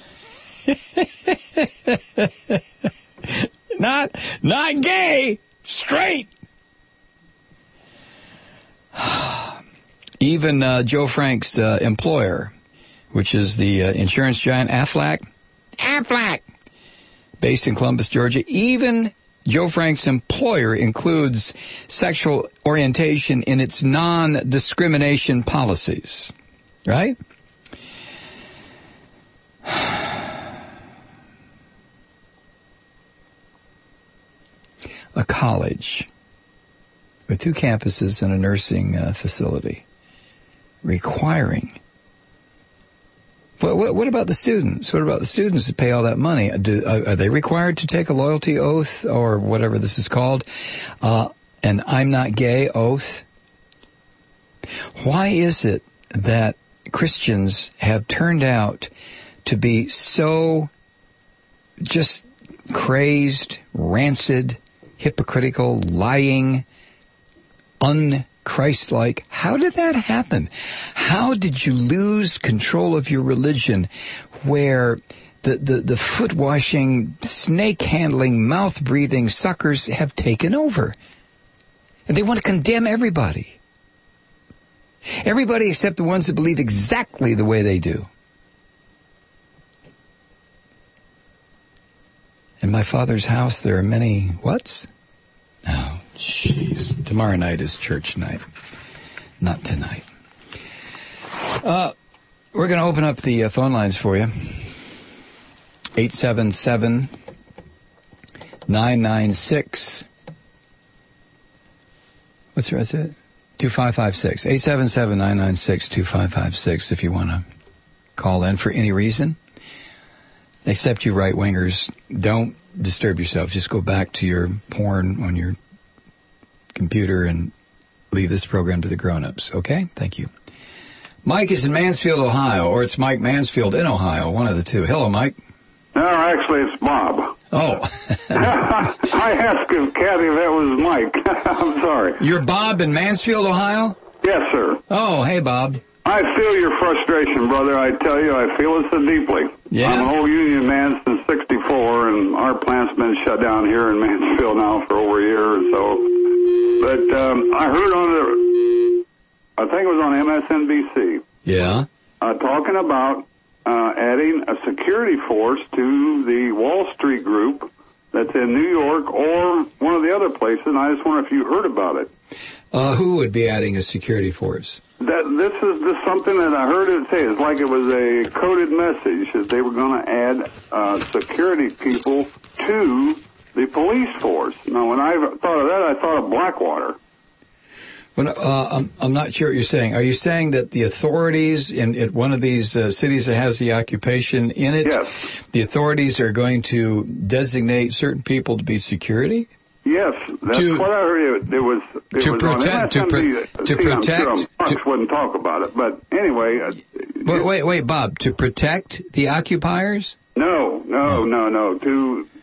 Speaker 1: Not gay, straight. Even Joe Frank's employer, which is the insurance giant Aflac, based in Columbus, Georgia, even Joe Frank's employer includes sexual orientation in its non-discrimination policies, right? A college with 2 campuses and a nursing facility requiring. What about the students? What about the students that pay all that money? Are they required to take a loyalty oath or whatever this is called? An I'm not gay oath? Why is it that Christians have turned out to be so just crazed, rancid, hypocritical, lying, un-Christ-like? How did that happen? How did you lose control of your religion where the foot-washing, snake-handling, mouth-breathing suckers have taken over? And they want to condemn everybody. Everybody except the ones that believe exactly the way they do. In my Father's house, there are many whats? Oh, jeez. Tomorrow night is church night. Not tonight. We're going to open up the phone lines for you. 877-996. What's it? 2556. 877-996-2556 if you want to call in for any reason. Except you right-wingers, don't disturb yourself. Just go back to your porn on your computer and leave this program to the grown-ups, okay? Thank you. Mike is in Mansfield, Ohio, or it's Mike Mansfield in Ohio, one of the two. Hello, Mike.
Speaker 6: No, actually, it's Bob.
Speaker 1: Oh.
Speaker 6: I asked if Kathy if that was Mike. I'm sorry.
Speaker 1: You're Bob in Mansfield, Ohio?
Speaker 6: Yes, sir.
Speaker 1: Oh, hey, Bob.
Speaker 6: I feel your frustration, brother. I tell you, I feel it so deeply.
Speaker 1: Yeah.
Speaker 6: I'm an old union man since '64, and our plant's been shut down here in Mansfield now for over a year or so. But I heard I think it was on MSNBC.
Speaker 1: Yeah.
Speaker 6: Talking about adding a security force to the Wall Street group that's in New York or one of the other places, and I just wonder if you heard about it.
Speaker 1: Who would be adding a security force?
Speaker 6: This is something that I heard it say. It's like it was a coded message that they were going to add security people to the police force. Now, when I thought of that, I thought of Blackwater.
Speaker 1: Well, I'm not sure what you're saying. Are you saying that the authorities in one of these cities that has the occupation in it,
Speaker 6: yes,
Speaker 1: the authorities are going to designate certain people to be security?
Speaker 6: Yes, that's what I heard. It was
Speaker 1: to protect.
Speaker 6: I'm sure Marx wouldn't talk about it, but anyway.
Speaker 1: Wait, Bob. To protect the occupiers?
Speaker 6: No. To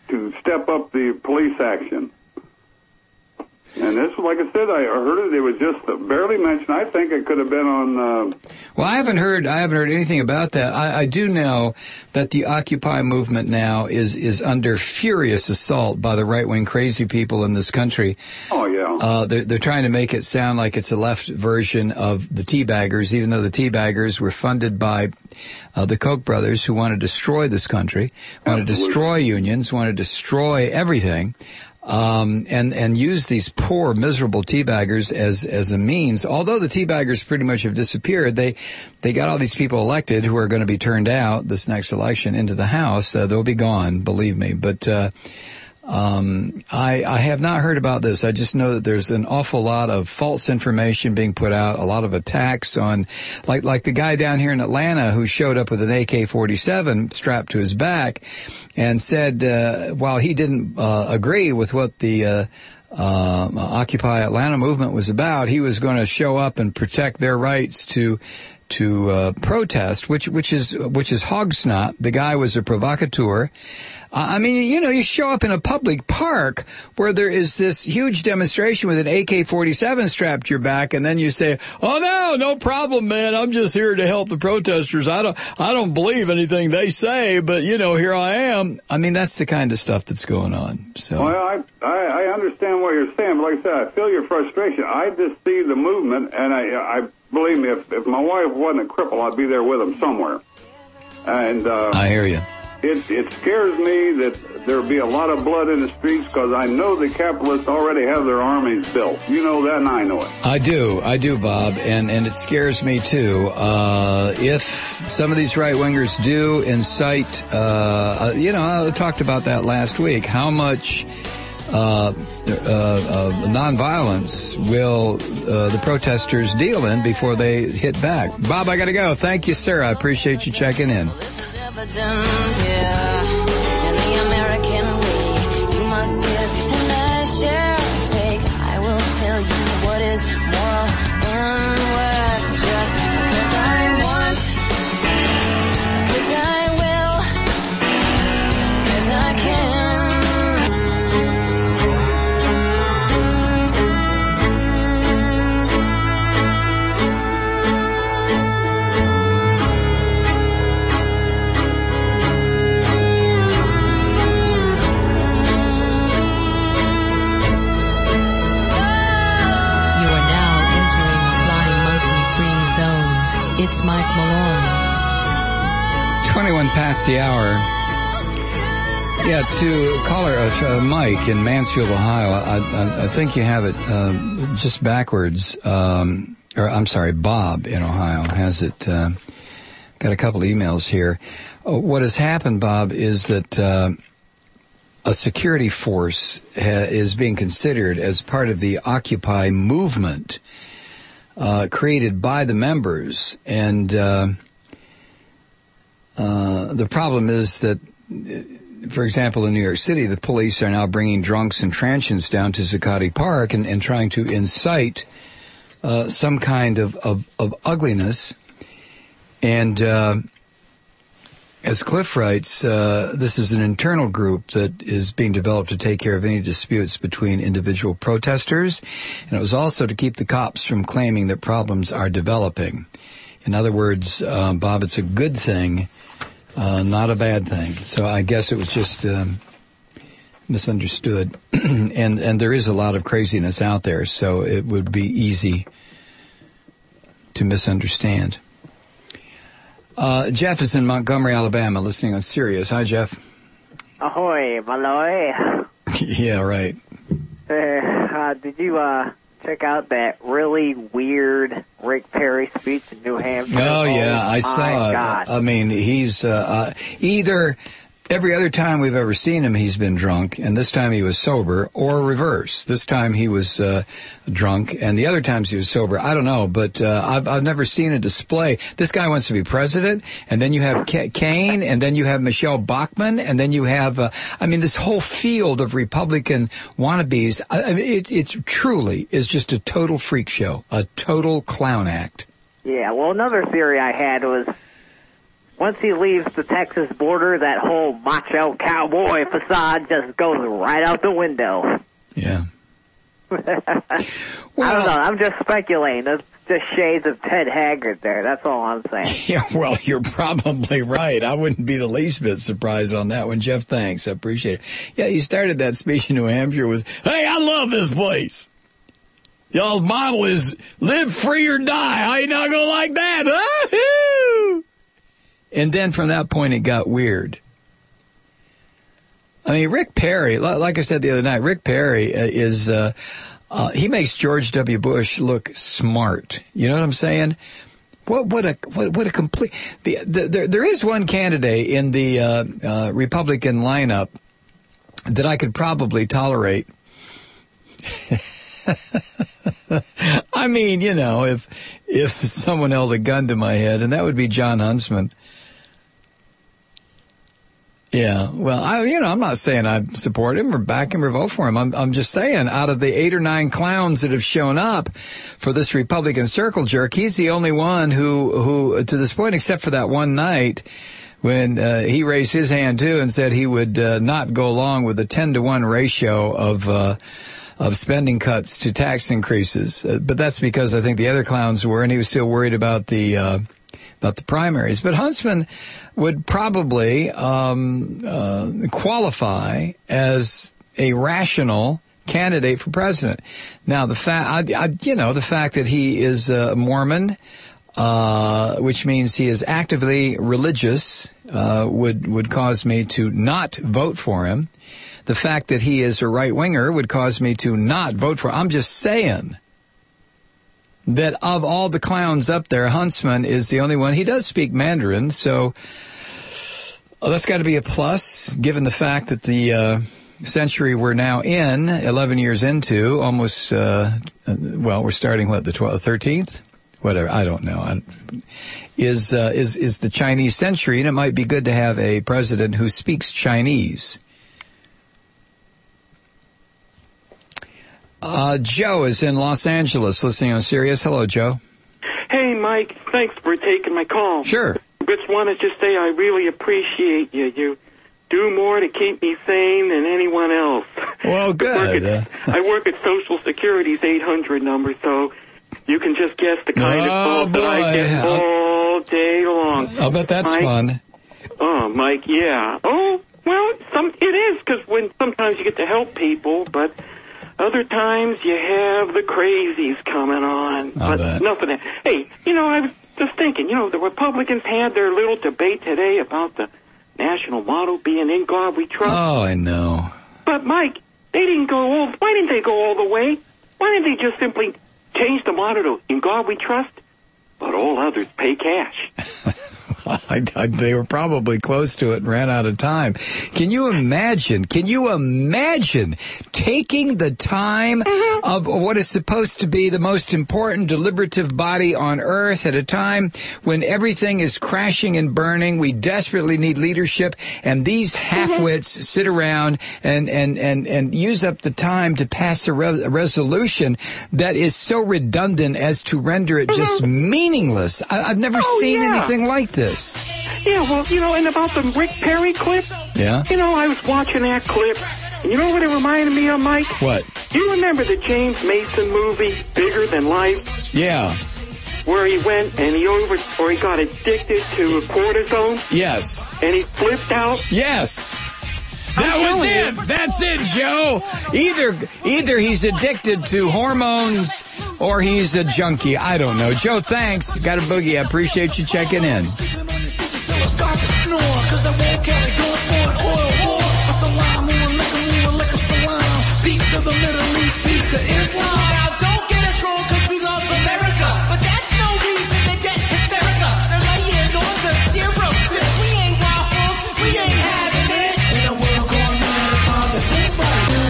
Speaker 6: to step up the police action. And this, like I said, I heard it. It was just barely mentioned. I think it could have been on.
Speaker 1: Well, I haven't heard anything about that. I do know that the Occupy movement now is under furious assault by the right-wing crazy people in this country.
Speaker 6: Oh yeah.
Speaker 1: They're trying to make it sound like it's a left version of the Teabaggers, even though the Teabaggers were funded by the Koch brothers, who want to destroy this country, want to destroy unions, want to destroy everything. And use these poor, miserable teabaggers as a means. Although the teabaggers pretty much have disappeared, they got all these people elected who are going to be turned out this next election into the House. They'll be gone, believe me. But I have not heard about this. I just know that there's an awful lot of false information being put out, a lot of attacks on, like the guy down here in Atlanta who showed up with an AK-47 strapped to his back and said, while he didn't agree with what the Occupy Atlanta movement was about, he was going to show up and protect their rights to protest, which is hog snot. The guy was a provocateur. I mean, you show up in a public park where there is this huge demonstration with an AK-47 strapped to your back, and then you say, "Oh no problem, man. I'm just here to help the protesters. I don't believe anything they say, but here I am." I mean, that's the kind of stuff that's going on. So.
Speaker 6: Well, I understand what you're saying, but like I said, I feel your frustration. I just see the movement, and I believe me, if my wife wasn't a cripple, I'd be there with them somewhere. And
Speaker 1: I hear you.
Speaker 6: It scares me that there'll be a lot of blood in the streets because I know the capitalists already have their armies built. You know that, and I know it.
Speaker 1: I do, Bob, and it scares me too. If some of these right-wingers do incite, I talked about that last week, how much nonviolence will the protesters deal in before they hit back. Bob, I got to go. Thank you, sir. I appreciate you checking in.
Speaker 4: In the American way, you must give and I shall take. I will tell you what is moral and what's just, because I want, because I will, because I can.
Speaker 3: It's Mike Malone.
Speaker 1: 21 past the hour. Yeah, to caller Mike in Mansfield, Ohio. I think you have it just backwards. Bob in Ohio has it. Got a couple emails here. What has happened, Bob, is that a security force is being considered as part of the Occupy movement. Created by the members, and the problem is that, for example, in New York City, the police are now bringing drunks and transients down to Zuccotti Park and trying to incite some kind of ugliness. And as Cliff writes, this is an internal group that is being developed to take care of any disputes between individual protesters, and it was also to keep the cops from claiming that problems are developing. In other words, Bob, it's a good thing, not a bad thing. So I guess it was just misunderstood, and there is a lot of craziness out there, so it would be easy to misunderstand. Jeff is in Montgomery, Alabama, listening on Sirius. Hi, Jeff.
Speaker 7: Ahoy, Malloy.
Speaker 1: Yeah, right.
Speaker 7: Did you check out that really weird Rick Perry speech in New Hampshire?
Speaker 1: Oh, yeah, I saw it.
Speaker 7: God.
Speaker 1: I mean, he's either... Every other time we've ever seen him, he's been drunk, and this time he was sober, or reverse. This time he was drunk, and the other times he was sober. I don't know, but I've never seen a display. This guy wants to be president, and then you have Kane, and then you have Michelle Bachmann, and then you have, this whole field of Republican wannabes. It truly is just a total freak show, a total clown act.
Speaker 7: Yeah, well, another theory I had was once he leaves the Texas border, that whole macho cowboy facade just goes right out the window.
Speaker 1: Yeah.
Speaker 7: I don't know. I'm just speculating. That's just shades of Ted Haggard there. That's all I'm saying.
Speaker 1: Yeah, well, you're probably right. I wouldn't be the least bit surprised on that one. Jeff, thanks. I appreciate it. Yeah, he started that speech in New Hampshire with, hey, I love this place. Y'all's motto is live free or die. I ain't not gonna like that. Ah-hoo! And then from that point, it got weird. I mean, Rick Perry, like I said the other night, Rick Perry is, he makes George W. Bush look smart. You know what I'm saying? What a complete, there is one candidate in the, Republican lineup that I could probably tolerate. I mean, you know, if someone held a gun to my head, and that would be John Huntsman. Yeah, well, I'm not saying I support him or back him or vote for him. I'm just saying, out of the 8 or 9 clowns that have shown up for this Republican circle jerk, he's the only one who, to this point, except for that one night when he raised his hand too and said he would not go along with the 10-to-1 ratio of spending cuts to tax increases. But that's because I think the other clowns were, and he was still worried about the primaries. But Huntsman would probably qualify as a rational candidate for president. Now, the fact that he is Mormon, which means he is actively religious, would cause me to not vote for him. The fact that he is a right-winger would cause me to not vote for him. I'm just saying that of all the clowns up there, Huntsman is the only one. He does speak Mandarin, so that's got to be a plus, given the fact that the century we're now in, 11 years into, almost, we're starting, the 13th? Whatever, I don't know. Is the Chinese century, and it might be good to have a president who speaks Chinese. Joe is in Los Angeles listening on Sirius. Hello, Joe.
Speaker 8: Hey, Mike. Thanks for taking my call.
Speaker 1: Sure.
Speaker 8: Just wanted to say I really appreciate you. You do more to keep me sane than anyone else.
Speaker 1: Well, good.
Speaker 8: I work at Social Security's 800 number, so you can just guess the kind of calls that I get all day long.
Speaker 1: I'll bet that's
Speaker 8: Mike,
Speaker 1: fun.
Speaker 8: Oh, Mike, yeah. Oh, well, it is, because sometimes you get to help people, but other times you have the crazies coming on.
Speaker 1: But
Speaker 8: enough of that. Hey, I was just thinking, the Republicans had their little debate today about the national motto being "In God We Trust."
Speaker 1: Oh, I know.
Speaker 8: But, Mike, why didn't they go all the way? Why didn't they just simply change the motto to "In God We Trust, but all others pay cash"?
Speaker 1: They were probably close to it and ran out of time. Can you imagine taking the time of what is supposed to be the most important deliberative body on earth at a time when everything is crashing and burning? We desperately need leadership, and these half-wits sit around and use up the time to pass a resolution that is so redundant as to render it just meaningless. I've never seen anything like this.
Speaker 8: Yeah, well, and about the Rick Perry clip?
Speaker 1: Yeah?
Speaker 8: I was watching that clip, and you know what it reminded me of, Mike?
Speaker 1: What?
Speaker 8: Do you remember the James Mason movie, Bigger Than Life?
Speaker 1: Yeah.
Speaker 8: Where he went and he got addicted to cortisone?
Speaker 1: Yes.
Speaker 8: And he flipped out?
Speaker 1: Yes. That was it. That's it, Joe. Either he's addicted to hormones or he's a junkie. I don't know. Joe, thanks. Got a boogie. I appreciate you checking in.
Speaker 9: Beast of the Middle East, beast of Islam. Now don't get us wrong, cause we love America, but that's no reason to get hysterical. And my years on the zero. If we ain't waffles, we ain't having it. In a world going mad, it's hard to think about it.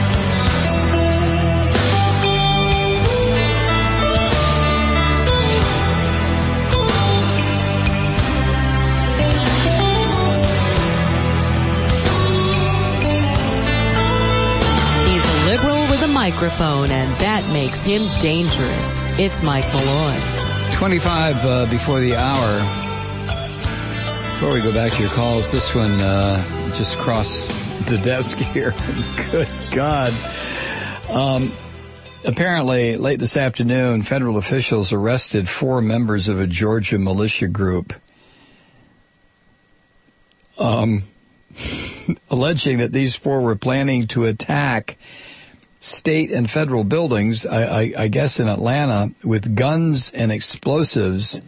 Speaker 3: Microphone, and that makes him dangerous. It's Mike Malloy.
Speaker 1: 25 before the hour. Before we go back to your calls, this one just crossed the desk here. Good God. Apparently, late this afternoon, federal officials arrested 4 members of a Georgia militia group, alleging that these 4 were planning to attack state and federal buildings, I guess in Atlanta, with guns and explosives.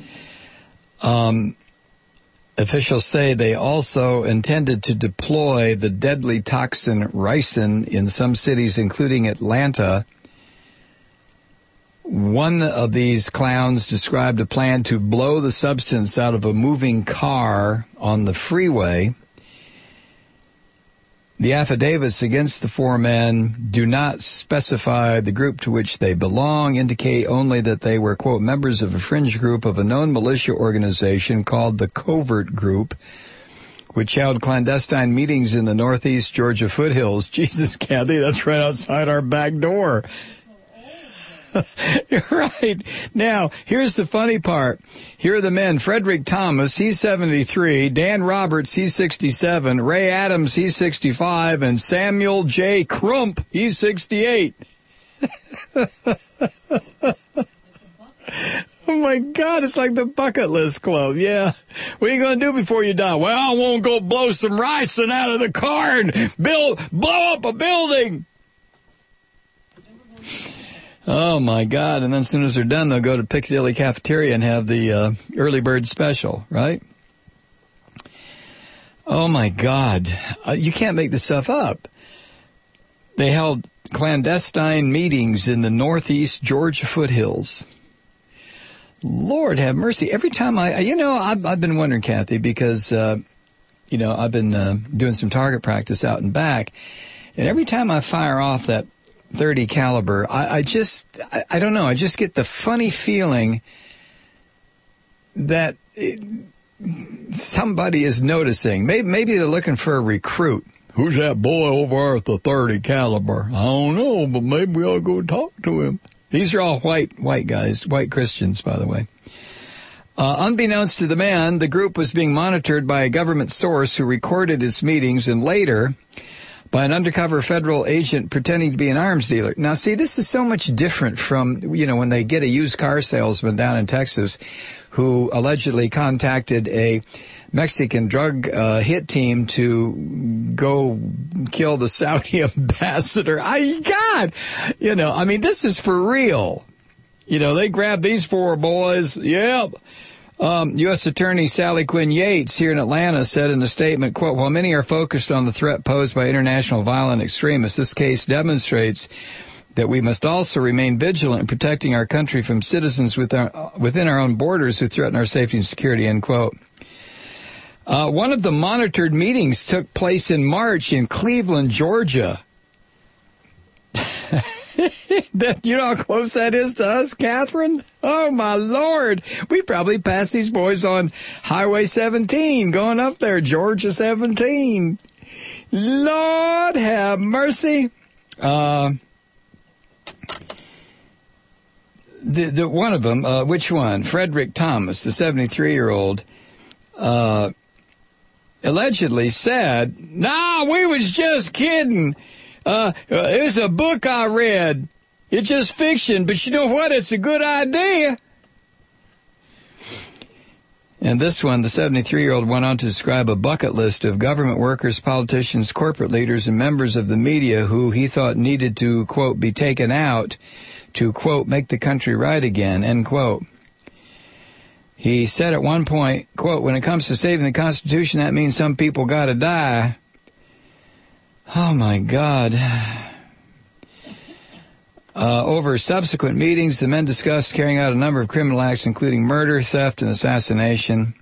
Speaker 1: Officials say they also intended to deploy the deadly toxin ricin in some cities, including Atlanta. One of these clowns described a plan to blow the substance out of a moving car on the freeway. The affidavits against the 4 men do not specify the group to which they belong, indicate only that they were, quote, members of a fringe group of a known militia organization called the Covert Group, which held clandestine meetings in the Northeast Georgia foothills. Jesus, Kathy, that's right outside our back door. You're right. Now, here's the funny part. Here are the men. Frederick Thomas, he's 73. Dan Roberts, he's 67. Ray Adams, he's 65. And Samuel J. Crump, he's 68. Oh, my God, it's like the bucket list club. Yeah. What are you going to do before you die? Well, I want to go blow some ricin out of the car and blow up a building. Oh, my God. And then as soon as they're done, they'll go to Piccadilly Cafeteria and have the early bird special, right? Oh, my God. You can't make this stuff up. They held clandestine meetings in the Northeast Georgia foothills. Lord have mercy. Every time I've been wondering, Kathy, because, I've been doing some target practice out and back. And every time I fire off that .30 caliber, I don't know, I just get the funny feeling that somebody is noticing. Maybe they're looking for a recruit. Who's that boy over at the .30 caliber? I don't know, but maybe we ought to go talk to him. These are all white guys, white Christians, by the way. Unbeknownst to the man, the group was being monitored by a government source who recorded its meetings, and later by an undercover federal agent pretending to be an arms dealer. Now, see, this is so much different from, when they get a used car salesman down in Texas who allegedly contacted a Mexican drug hit team to go kill the Saudi ambassador. This is for real. They grabbed these 4 boys. Yep. U.S. Attorney Sally Quinn Yates here in Atlanta said in a statement, quote, while many are focused on the threat posed by international violent extremists, this case demonstrates that we must also remain vigilant in protecting our country from citizens within our own borders who threaten our safety and security, end quote. One of the monitored meetings took place in March in Cleveland, Georgia. You know how close that is to us, Catherine? Oh, my Lord. We probably passed these boys on Highway 17, going up there, Georgia 17. Lord have mercy. The one of them, which one? Frederick Thomas, the 73-year-old, allegedly said, "Nah, we was just kidding. It's a book I read. It's just fiction, but you know what? It's a good idea." And this one, the 73-year-old, went on to describe a bucket list of government workers, politicians, corporate leaders, and members of the media who he thought needed to, quote, be taken out to, quote, make the country right again, end quote. He said at one point, quote, when it comes to saving the Constitution, that means some people gotta die. Oh, my God. Over subsequent meetings, the men discussed carrying out a number of criminal acts, including murder, theft, and assassination.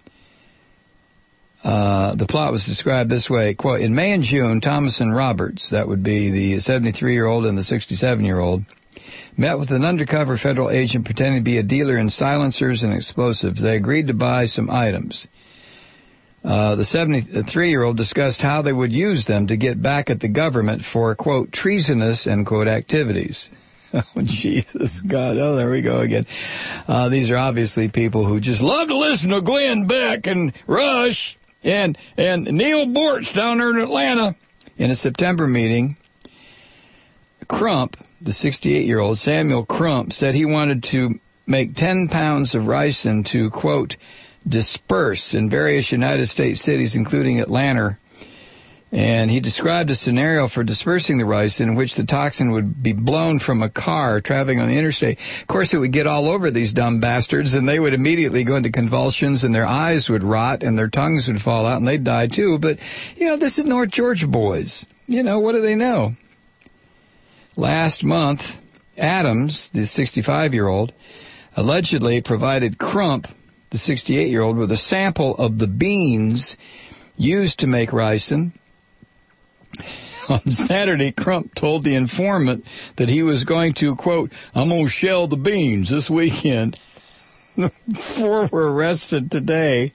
Speaker 1: The plot was described this way, quote, in May and June, Thomas and Roberts, that would be the 73-year-old and the 67-year-old, met with an undercover federal agent pretending to be a dealer in silencers and explosives. They agreed to buy some items. The 73-year-old discussed how they would use them to get back at the government for, quote, treasonous, end quote, activities. Oh, Jesus, God. Oh, there we go again. These are obviously people who just love to listen to Glenn Beck and Rush. And Neil Bortz down there in Atlanta. In a September meeting, Crump, the 68-year-old Samuel Crump, said he wanted to make 10 pounds of ricin to, quote, disperse in various United States cities, including Atlanta. And he described a scenario for dispersing the ricin in which the toxin would be blown from a car traveling on the interstate. Of course, it would get all over these dumb bastards, and they would immediately go into convulsions, and their eyes would rot, and their tongues would fall out, and they'd die too. But, this is North Georgia boys. What do they know? Last month, Adams, the 65-year-old, allegedly provided Crump, the 68-year-old, with a sample of the beans used to make ricin. On Saturday, Crump told the informant that he was going to, quote, I'm going to shell the beans this weekend. The 4 were arrested today.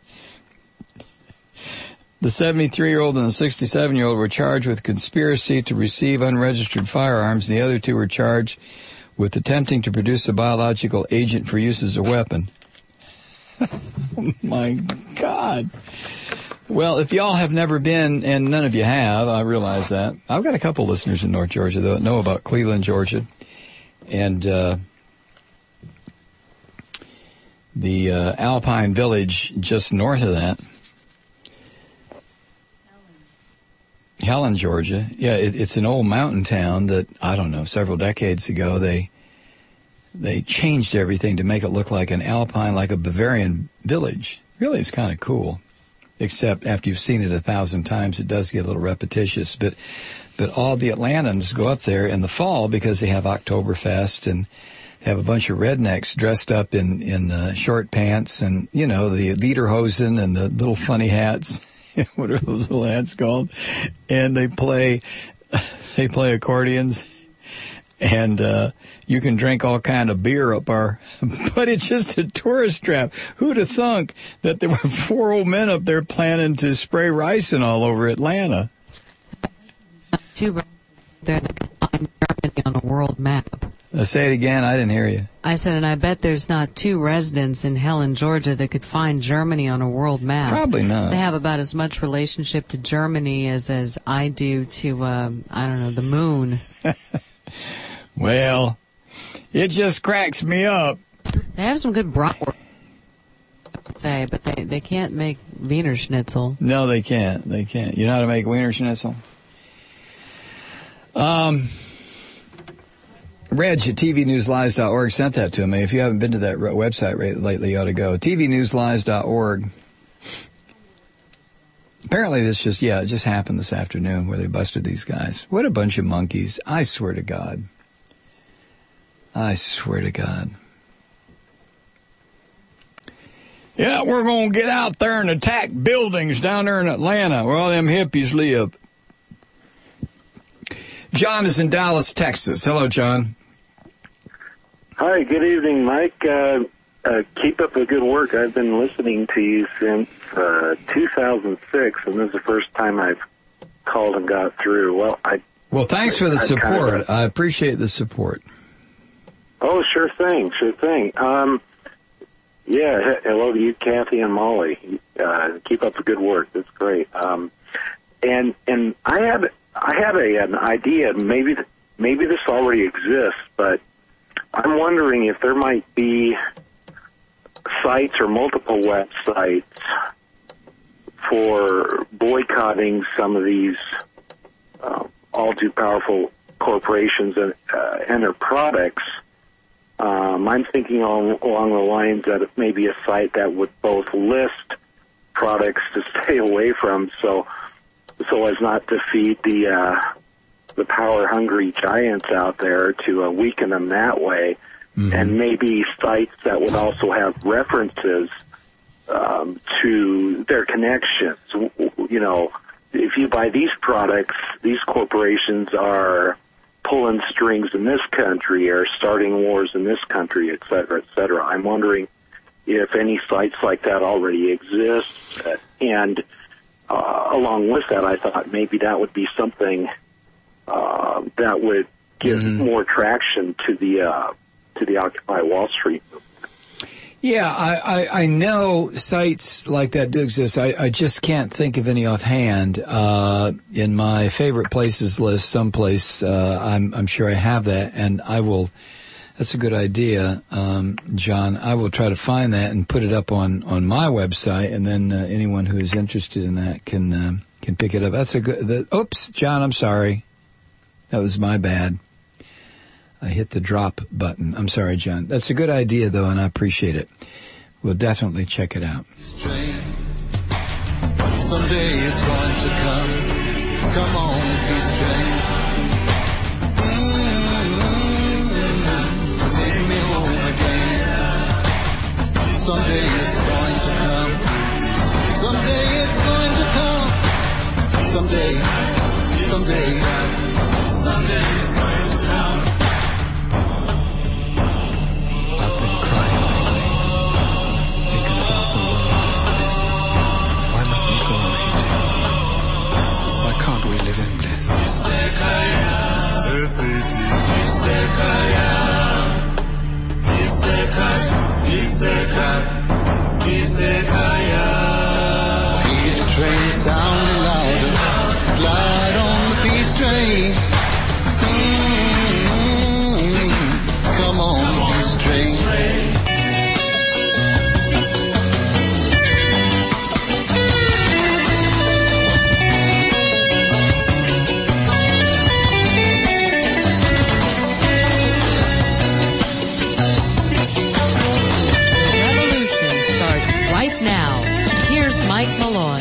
Speaker 1: The 73-year-old and the 67-year-old were charged with conspiracy to receive unregistered firearms. The other 2 were charged with attempting to produce a biological agent for use as a weapon. Oh, my God. Well, if y'all have never been, and none of you have, I realize that. I've got a couple listeners in North Georgia, though, that know about Cleveland, Georgia. And the Alpine Village just north of that. Helen, Georgia. Yeah, it's an old mountain town that, I don't know, several decades ago, they changed everything to make it look like an Alpine, like a Bavarian village. Really, it's kind of cool. Except after you've seen it 1,000 times, it does get a little repetitious. But all the Atlantans go up there in the fall because they have Oktoberfest and have a bunch of rednecks dressed up in short pants and, the lederhosen and the little funny hats. What are those little hats called? And they play accordions. And you can drink all kind of beer up our, but it's just a tourist trap. Who'd have thunk that there were 4 old men up there planning to spray ricin all over Atlanta?
Speaker 10: 2 there that can find Germany on a world map.
Speaker 1: Say it again. I didn't hear you.
Speaker 10: I said, and I bet there's not 2 residents in Helen, Georgia that could find Germany on a world map.
Speaker 1: Probably not.
Speaker 10: They have about as much relationship to Germany as I do to, the moon.
Speaker 1: Well, it just cracks me up.
Speaker 10: They have some good bratwurst, say, but they can't make Wiener Schnitzel.
Speaker 1: No, they can't. They can't. You know how to make Wiener Schnitzel? Reg at tvnewslies.org sent that to me. If you haven't been to that website lately, you ought to go. tvnewslies.org. Apparently it just happened this afternoon where they busted these guys. What a bunch of monkeys. I swear to God. I swear to God. Yeah, we're going to get out there and attack buildings down there in Atlanta where all them hippies live. John is in Dallas, Texas. Hello, John.
Speaker 11: Hi, good evening, Mike. Keep up the good work. I've been listening to you since 2006, and this is the first time I've called and got through. Well,
Speaker 1: thanks for the support. I appreciate the support.
Speaker 11: Oh, sure thing. Hello to you, Kathy and Molly. Keep up the good work. That's great. And I had an idea. Maybe this already exists, but I'm wondering if there might be sites or multiple websites for boycotting some of these all too powerful corporations and their products. I'm thinking along the lines that it may be a site that would both list products to stay away from, so as not to feed the power-hungry giants out there, to weaken them that way, and maybe sites that would also have references to their connections. If you buy these products, these corporations are pulling strings in this country or starting wars in this country, et cetera, et cetera. I'm wondering if any sites like that already exist. And along with that, I thought maybe that would be something that would give more traction to the Occupy Wall Street movement.
Speaker 1: Yeah, I know sites like that do exist. I just can't think of any offhand. In my favorite places list, someplace, I'm sure I have that, and I will. That's a good idea, John. I will try to find that and put it up on my website, and then anyone who is interested in that can pick it up. That's a good. Oops, John, I'm sorry. That was my bad. I hit the drop button. I'm sorry, John. That's a good idea, though, and I appreciate it. We'll definitely check it out.
Speaker 2: Someday it's going to come. Come on, peace train. Take me home again. Someday it's going to come. Someday it's going to come. Someday it's going to come. Peace train sound louder, glide on the peace train. Come on, peace train.
Speaker 3: Mike Malloy.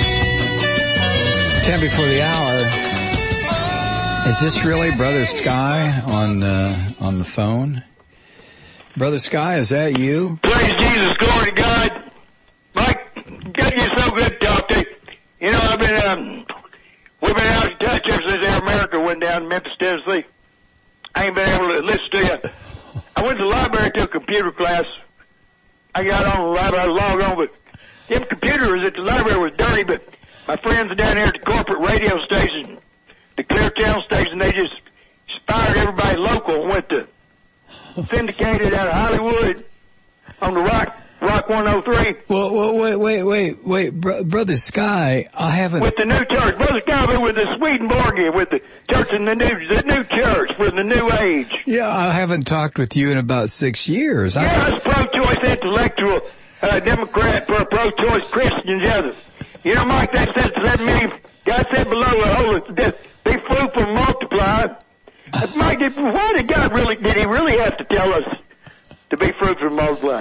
Speaker 1: 10 before the hour. Is this really Brother Sky on the phone? Brother Sky, is that you?
Speaker 12: Praise Jesus, glory to God. Mike, you're so good to talk to you. You know, we've been out of touch ever since Air America went down to Memphis, Tennessee. I ain't been able to listen to you. I went to the library to a computer class. I got on the library, logged on, but them computers at the library was dirty, but my friends down there at the corporate radio station, the Clear Channel station, they just inspired everybody local and went to syndicated out of Hollywood on the Rock 103.
Speaker 1: Well, wait, Brother Sky, I haven't...
Speaker 12: With the new church. Brother Sky, with the Swedenborg, with the church in the new church for the new age.
Speaker 1: Yeah, I haven't talked with you in about 6 years.
Speaker 12: Yeah, it's pro-choice intellectual Democrat for pro-choice Christians. Yeah. You know, Mike, they said 7 million. God said below the whole, be fruitful and multiply. Mike, why did God did he really have to tell us to be fruitful and multiply?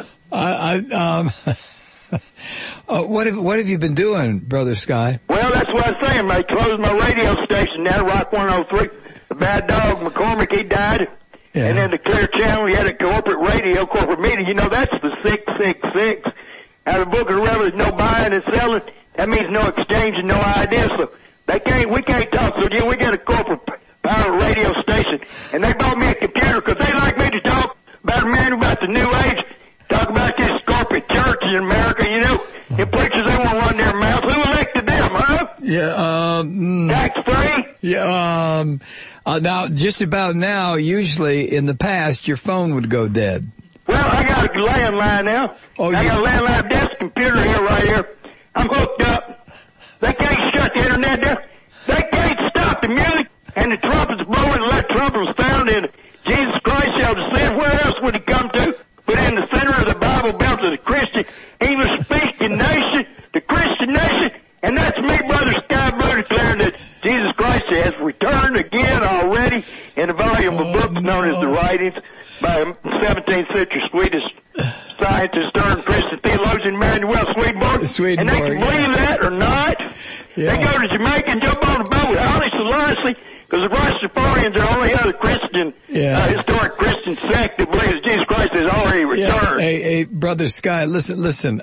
Speaker 1: What have you been doing, Brother Sky?
Speaker 12: Well, that's what I'm saying, mate. Closed my radio station down at Rock 103. The bad dog, McCormick, he died. Yeah. And then the Clear Channel, we had a corporate meeting. You know, that's the 666. Out of the book of the Revelation, no buying and selling. That means no exchange and no ideas. So we can't talk. So, yeah, we got a corporate power radio station. And they bought me a computer because they like me to talk about the new age. Talk about this corporate church in America, you know. The preachers, they won't run their mouths. Who elected them, huh?
Speaker 1: Yeah,
Speaker 12: tax-free?
Speaker 1: Yeah, now, just about now, usually in the past, your phone would go dead.
Speaker 12: Well, I got a landline now. I got a landline desk computer here, right here. I'm hooked up. They can't shut the internet down. They can't stop the music. And the trumpets blowing, and that trumpet was found in Jesus Christ shall descend. Where else would he come to? But in the center of the Bible Belt of the Christian, English-speaking nation, the Christian nation. And that's me, Brother Sky Blue, declaring that Jesus Christ has returned again already in a volume of books known as the Writings by a 17th century Swedish scientist turned Christian theologian Emanuel Swedenborg. And they can believe that or not. Yeah. They go to Jamaica and jump on the boat with Haile Selassie, because the Rastafarians are the only other Christian, historic Christian sect that believes Jesus Christ has already returned.
Speaker 1: Yeah. Hey, Brother Sky, listen,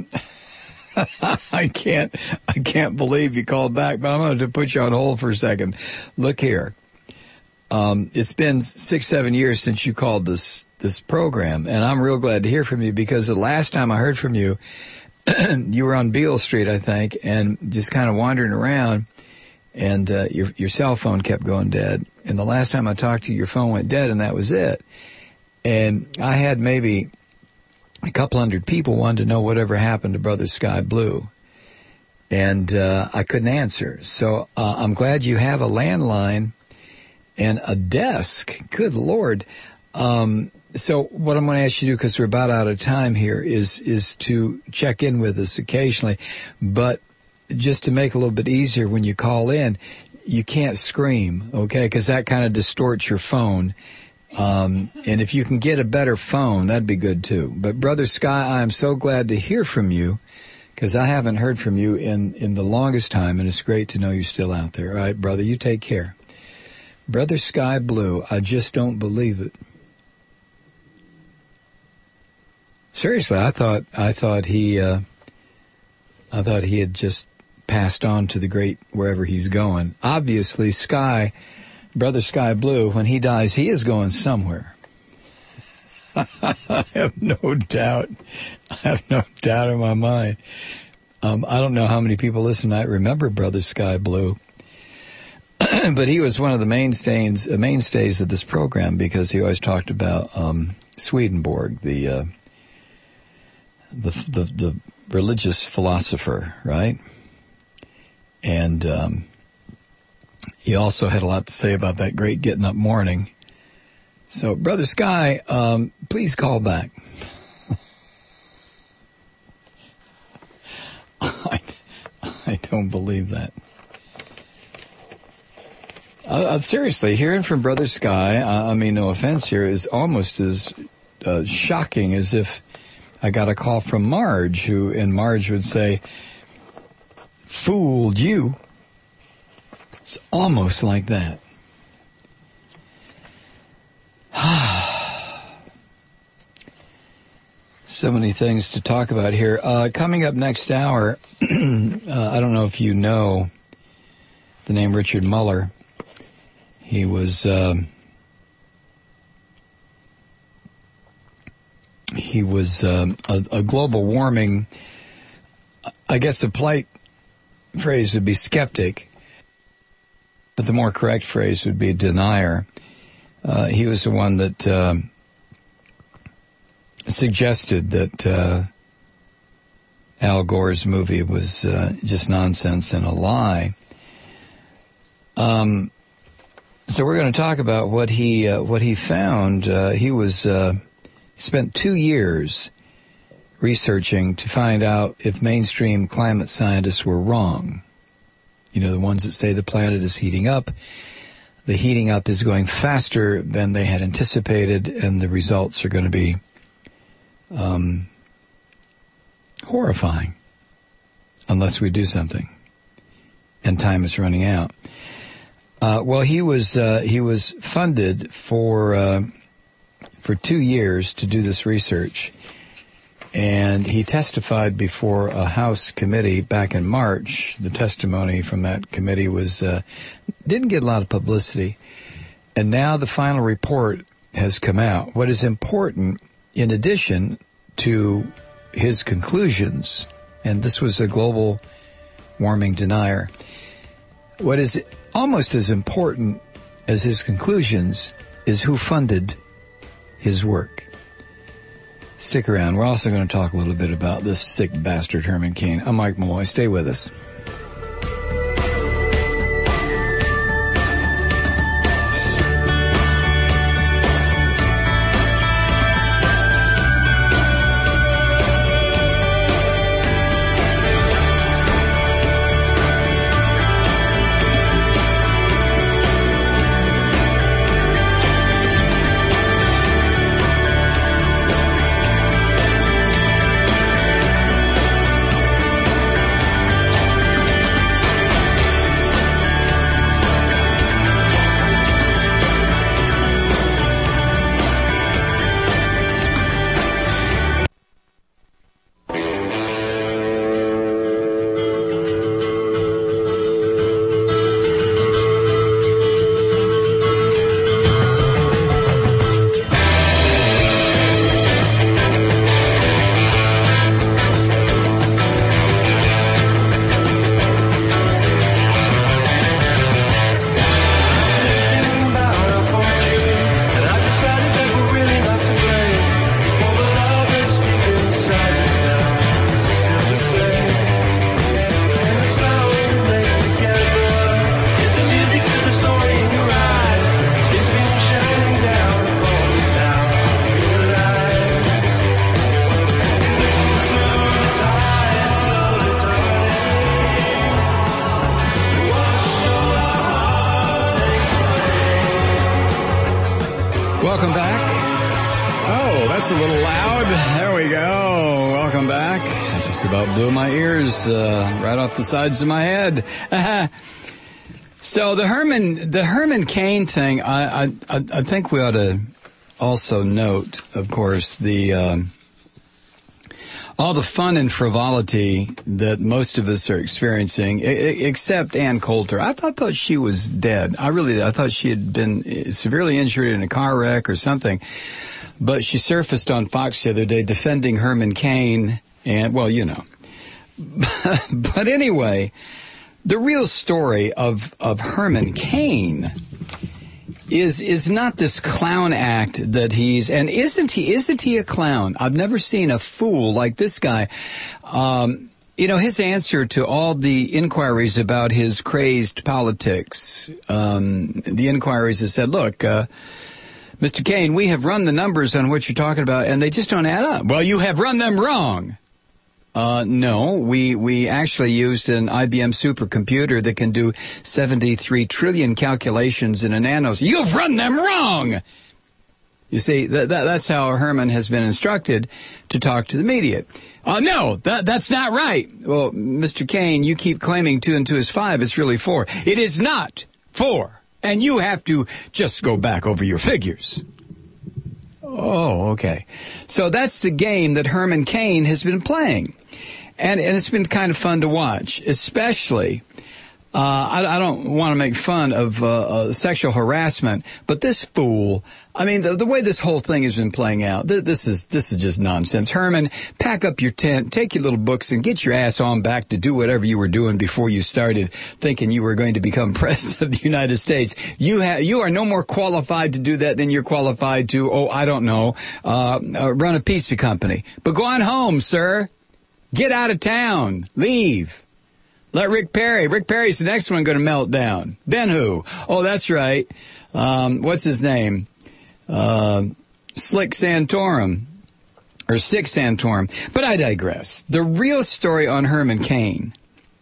Speaker 1: I can't believe you called back, but I'm going to put you on hold for a second. Look here. It's been 6-7 years since you called this program, and I'm real glad to hear from you, because the last time I heard from you, you were on Beale Street, I think, and just kind of wandering around, and your cell phone kept going dead. And the last time I talked to you, your phone went dead, and that was it. And I had maybe a couple hundred people wanted to know whatever happened to Brother Sky Blue. And I couldn't answer. So I'm glad you have a landline and a desk. Good Lord. So what I'm going to ask you to do, because we're about out of time here, is to check in with us occasionally. But just to make it a little bit easier when you call in, you can't scream, okay, because that kind of distorts your phone. And if you can get a better phone, that'd be good too. But Brother Sky, I'm so glad to hear from you, because I haven't heard from you in the longest time, and it's great to know you're still out there. All right, brother, you take care. Brother Sky Blue, I just don't believe it. Seriously, I thought he had just passed on to the great wherever he's going. Obviously, Brother Sky Blue, when he dies, he is going somewhere. I have no doubt. I have no doubt in my mind. I don't know how many people listening tonight remember Brother Sky Blue, but he was one of the mainstays of this program, because he always talked about Swedenborg, the religious philosopher, right? And he also had a lot to say about that great getting up morning. So, Brother Sky, please call back. I don't believe that. Seriously, hearing from Brother Sky, I mean, no offense here, is almost as shocking as if I got a call from Marge, and Marge would say, "Fooled you." It's almost like that. So many things to talk about here. Coming up next hour, I don't know if you know the name Richard Muller. He was a global warming, I guess the polite phrase would be skeptic, but the more correct phrase would be denier. He was the one that suggested that Al Gore's movie was just nonsense and a lie. So we're going to talk about what he found. He spent 2 years researching to find out if mainstream climate scientists were wrong. You know, the ones that say the planet is heating up. The heating up is going faster than they had anticipated, and the results are going to be horrifying unless we do something. And time is running out. Well, he was funded for 2 years to do this research, and he testified before a House committee back in March. The testimony from that committee didn't get a lot of publicity, and now the final report has come out. What is important, in addition to his conclusions, and this was a global warming denier, what is almost as important as his conclusions is who funded his work. Stick around. We're also going to talk a little bit about this sick bastard Herman Cain. I'm Mike Malloy. Stay with us. Welcome back. Oh, that's a little loud. There we go. Welcome back. I just about blew my ears right off the sides of my head. So the Herman Cain thing, I think we ought to also note, of course, the all the fun and frivolity that most of us are experiencing, except Ann Coulter. I thought she was dead. I thought she had been severely injured in a car wreck or something. But she surfaced on Fox the other day defending Herman Cain, and, well, you know. But anyway, the real story of Herman Cain is not this clown act that he's, and isn't he a clown? I've never seen a fool like this guy. You know, his answer to all the inquiries about his crazed politics, the inquiries that said, look, Mr. Cain, we have run the numbers on what you're talking about, and they just don't add up. Well, you have run them wrong. No, we actually used an IBM supercomputer that can do 73 trillion calculations in a nanosecond. You've run them wrong! You see, that's how Herman has been instructed to talk to the media. No, that's not right. Well, Mr. Cain, you keep claiming 2 and 2 is 5. It's really 4. It is not 4. And you have to just go back over your figures. Oh, okay. So that's the game that Herman Cain has been playing. And it's been kind of fun to watch, especially, I don't want to make fun of sexual harassment, but this fool, I mean, the way this whole thing has been playing out, this is just nonsense. Herman, pack up your tent, take your little books, and get your ass on back to do whatever you were doing before you started thinking you were going to become president of the United States. You are no more qualified to do that than you're qualified to, run a pizza company. But go on home, sir. Get out of town. Leave. Let Rick Perry's the next one going to melt down. Then who? Oh, that's right. What's his name? Slick Santorum. Or Sick Santorum. But I digress. The real story on Herman Cain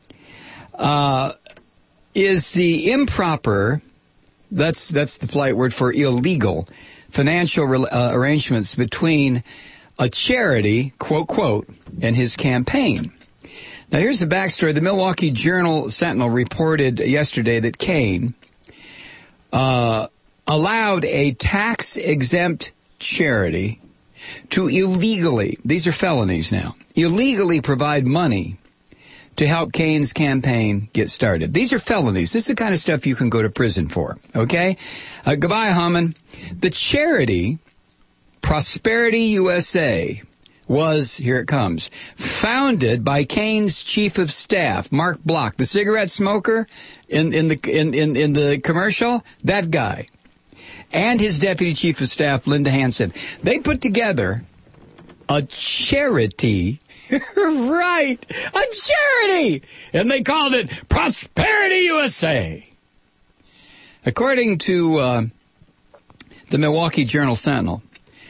Speaker 1: is the improper, that's the polite word for illegal, financial arrangements between a charity, quote, quote, and his campaign. Now, here's the backstory. The Milwaukee Journal-Sentinel reported yesterday that Cain allowed a tax-exempt charity to illegally, these are felonies now, illegally provide money to help Cain's campaign get started. These are felonies. This is the kind of stuff you can go to prison for, okay? Goodbye, Haman. The charity, Prosperity USA, was, here it comes, founded by Cain's chief of staff, Mark Block, the cigarette smoker in the commercial, that guy, and his deputy chief of staff, Linda Hansen. They put together a charity, right, a charity, and they called it Prosperity USA. According to the Milwaukee Journal-Sentinel,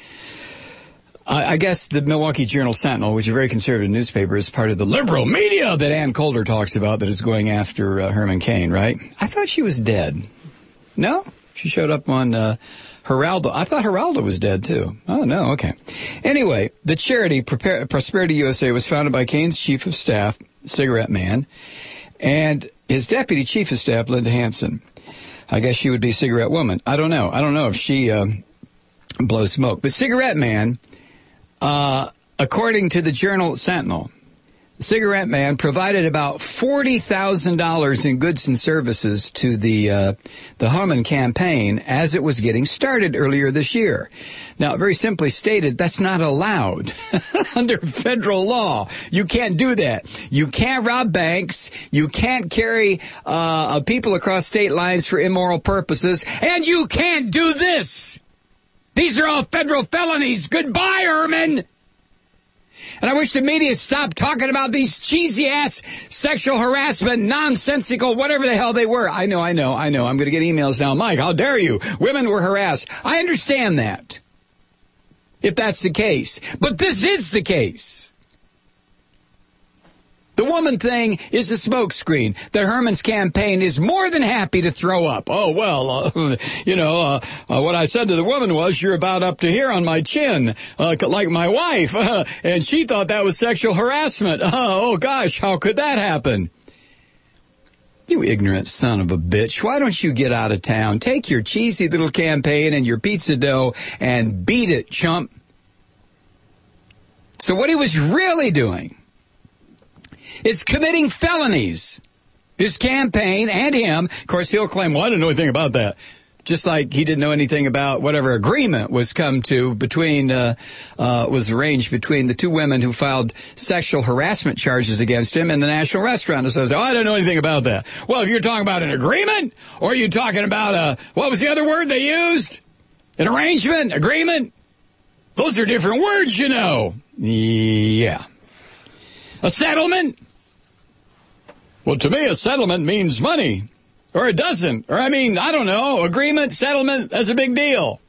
Speaker 1: I guess the Milwaukee Journal-Sentinel, which is a very conservative newspaper, is part of the liberal media that Ann Coulter talks about that is going after Herman Cain, right? I thought she was dead. No? She showed up on Geraldo. I thought Geraldo was dead, too. Oh, no, okay. Anyway, the charity, Prosperity USA, was founded by Cain's chief of staff, Cigarette Man, and his deputy chief of staff, Linda Hansen. I guess she would be Cigarette Woman. I don't know. I don't know if she blows smoke. But Cigarette Man, according to the Journal-Sentinel, Cigarette Man provided about $40,000 in goods and services to the Herman campaign as it was getting started earlier this year. Now, very simply stated, that's not allowed under federal law. You can't do that. You can't rob banks. You can't carry people across state lines for immoral purposes. And you can't do this. These are all federal felonies. Goodbye, Herman. And I wish the media stopped talking about these cheesy-ass sexual harassment, nonsensical, whatever the hell they were. I know. I'm going to get emails now. Mike, how dare you? Women were harassed. I understand that, if that's the case. But this is the case. The woman thing is a smokescreen that Herman's campaign is more than happy to throw up. Oh, well, what I said to the woman was, you're about up to here on my chin, like my wife. And she thought that was sexual harassment. Oh, gosh, how could that happen? You ignorant son of a bitch. Why don't you get out of town? Take your cheesy little campaign and your pizza dough and beat it, chump. So what he was really doing is committing felonies. His campaign and him, of course, he'll claim, well, I didn't know anything about that. Just like he didn't know anything about whatever agreement was come to was arranged between the two women who filed sexual harassment charges against him in the National Restaurant Association. Oh, I don't know anything about that. Well, if you're talking about an agreement, or are you talking about what was the other word they used? An arrangement? Agreement? Those are different words, you know. Yeah. A settlement? Well, to me, a settlement means money. Or it doesn't. Or, I don't know. Agreement, settlement, that's a big deal.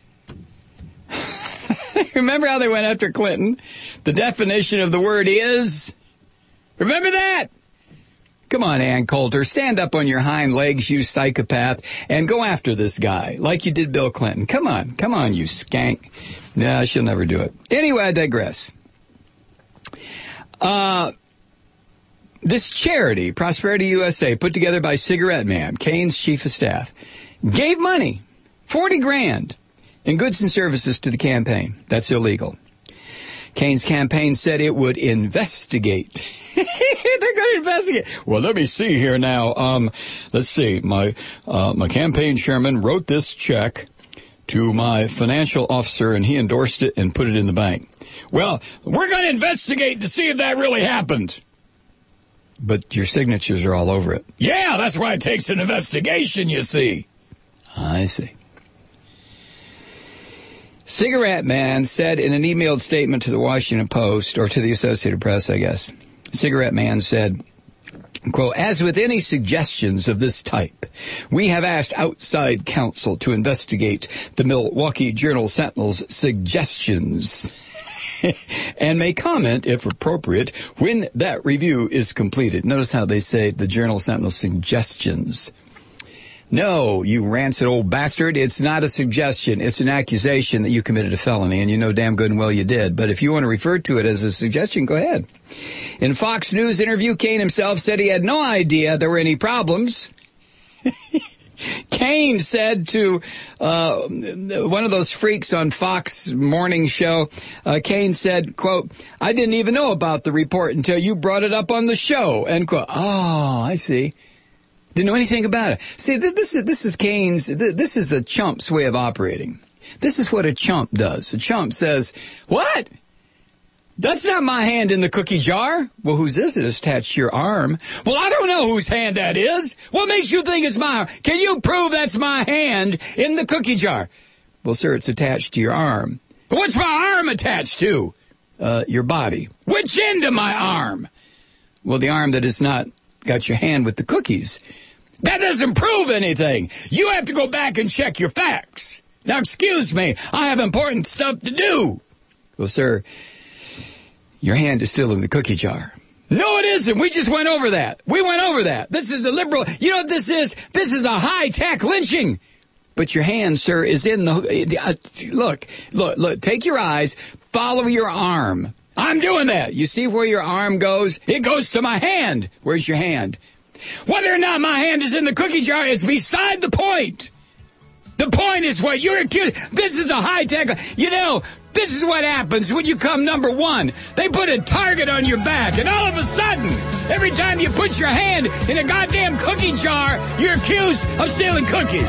Speaker 1: Remember how they went after Clinton? The definition of the word is? Remember that? Come on, Ann Coulter. Stand up on your hind legs, you psychopath, and go after this guy like you did Bill Clinton. Come on, you skank. Nah, she'll never do it. Anyway, I digress. This charity, Prosperity USA, put together by Cigarette Man, Kane's chief of staff, gave money, $40,000, in goods and services to the campaign. That's illegal. Kane's campaign said it would investigate. They're going to investigate. Well, let me see here now. Let's see. My campaign chairman wrote this check to my financial officer, and he endorsed it and put it in the bank. Well, we're going to investigate to see if that really happened. But your signatures are all over it. Yeah, that's why it takes an investigation, you see. I see. Cigarette Man said in an emailed statement to the Washington Post, or to the Associated Press, I guess, Cigarette Man said, quote, as with any suggestions of this type, we have asked outside counsel to investigate the Milwaukee Journal-Sentinel's suggestions and may comment, if appropriate, when that review is completed. Notice how they say the Journal-Sentinel suggestions. No, you rancid old bastard, it's not a suggestion. It's an accusation that you committed a felony, and you know damn good and well you did. But if you want to refer to it as a suggestion, go ahead. In Fox News interview, Kane himself said he had no idea there were any problems. Kane said to one of those freaks on Fox morning show, Kane said, quote, I didn't even know about the report until you brought it up on the show, end quote. Oh, I see. Didn't know anything about it. See, this is Kane's, this is the chump's way of operating. This is what a chump does. A chump says, what? That's not my hand in the cookie jar. Well, whose is it? It's attached to your arm. Well, I don't know whose hand that is. What makes you think it's my arm? Can you prove that's my hand in the cookie jar? Well, sir, it's attached to your arm. What's my arm attached to? Your body. Which end of my arm? Well, the arm that has not got your hand with the cookies. That doesn't prove anything. You have to go back and check your facts. Now, excuse me, I have important stuff to do. Well, sir, your hand is still in the cookie jar. No, it isn't. We just went over that. We went over that. This is a liberal. You know what this is? This is a high-tech lynching. But your hand, sir, is in the... Look. Take your eyes. Follow your arm. I'm doing that. You see where your arm goes? It goes to my hand. Where's your hand? Whether or not my hand is in the cookie jar is beside the point. The point is what you're accused. This is a high-tech... You know, this is what happens when you come number one. They put a target on your back, and all of a sudden, every time you put your hand in a goddamn cookie jar, you're accused of stealing cookies.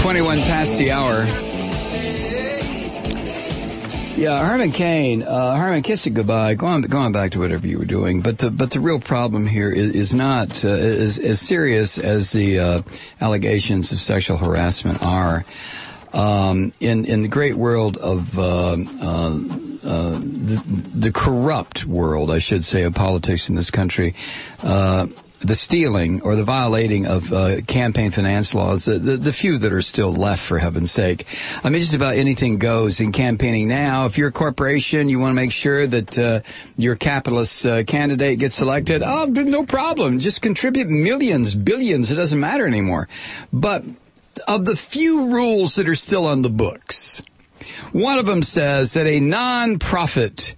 Speaker 1: 21 past the hour. Yeah, Herman Cain. Herman, kiss it goodbye. Go on back to whatever you were doing. But the real problem here is not as serious as the allegations of sexual harassment are. In the great world of the corrupt world, I should say, of politics in this country, the stealing or the violating of campaign finance laws, the few that are still left, for heaven's sake. I mean, just about anything goes in campaigning now. If you're a corporation, you want to make sure that your capitalist candidate gets elected, oh, no problem. Just contribute millions, billions. It doesn't matter anymore. But of the few rules that are still on the books, one of them says that a non-profit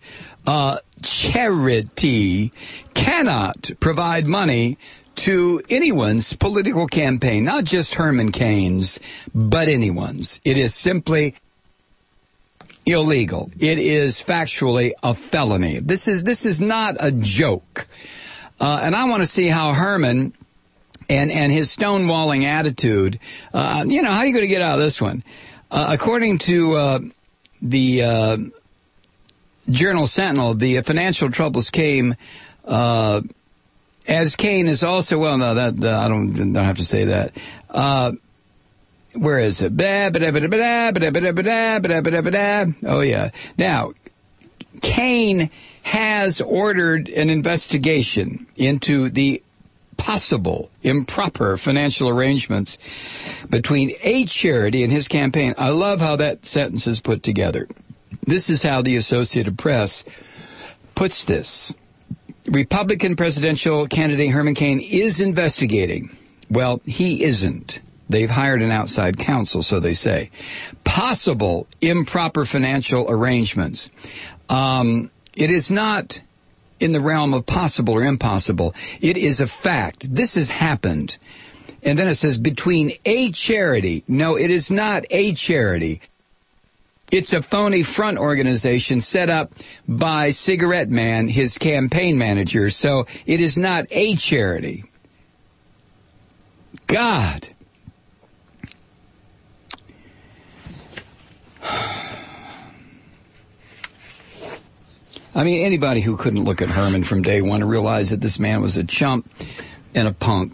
Speaker 1: charity cannot provide money to anyone's political campaign, not just Herman Cain's, but anyone's. It is simply illegal. It is factually a felony. This is not a joke. And I want to see how Herman and his stonewalling attitude, how are you going to get out of this one? According to the Journal Sentinel, the financial troubles came as Cain is also, well, no, that I don't have to say that. Where is it? Oh, yeah. Now, Cain has ordered an investigation into the possible improper financial arrangements between a charity and his campaign. I love how that sentence is put together. This is how the Associated Press puts this. Republican presidential candidate Herman Cain is investigating. Well, he isn't. They've hired an outside counsel, so they say. Possible improper financial arrangements. It is not in the realm of possible or impossible. It is a fact. This has happened. And then it says between a charity. No, it is not a charity. It's a phony front organization set up by Cigarette Man, his campaign manager. So it is not a charity. God. I mean, anybody who couldn't look at Herman from day one and realize that this man was a chump and a punk.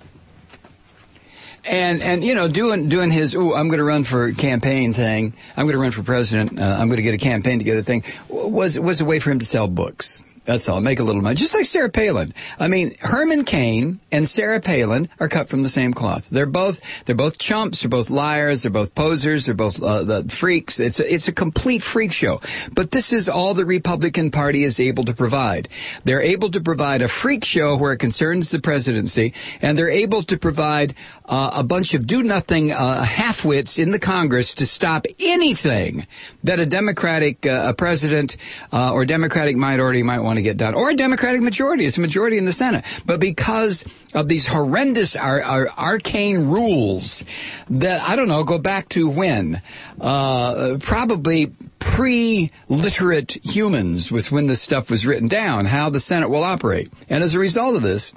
Speaker 1: And doing his, I'm going to run for campaign thing, I'm going to run for president, I'm going to get a campaign together thing, was a way for him to sell books. That's all. Make a little money. Just like Sarah Palin. I mean, Herman Cain and Sarah Palin are cut from the same cloth. They're both chumps. They're both liars. They're both posers. They're both the freaks. It's a complete freak show. But this is all the Republican Party is able to provide. They're able to provide a freak show where it concerns the presidency, and they're able to provide a bunch of do-nothing half-wits in the Congress to stop anything that a Democratic president or Democratic minority might want to get done, or a Democratic majority. It's a majority in the Senate. But because of these horrendous arcane rules that, I don't know, go back to when? Probably pre-literate humans was when this stuff was written down, how the Senate will operate. And as a result of this,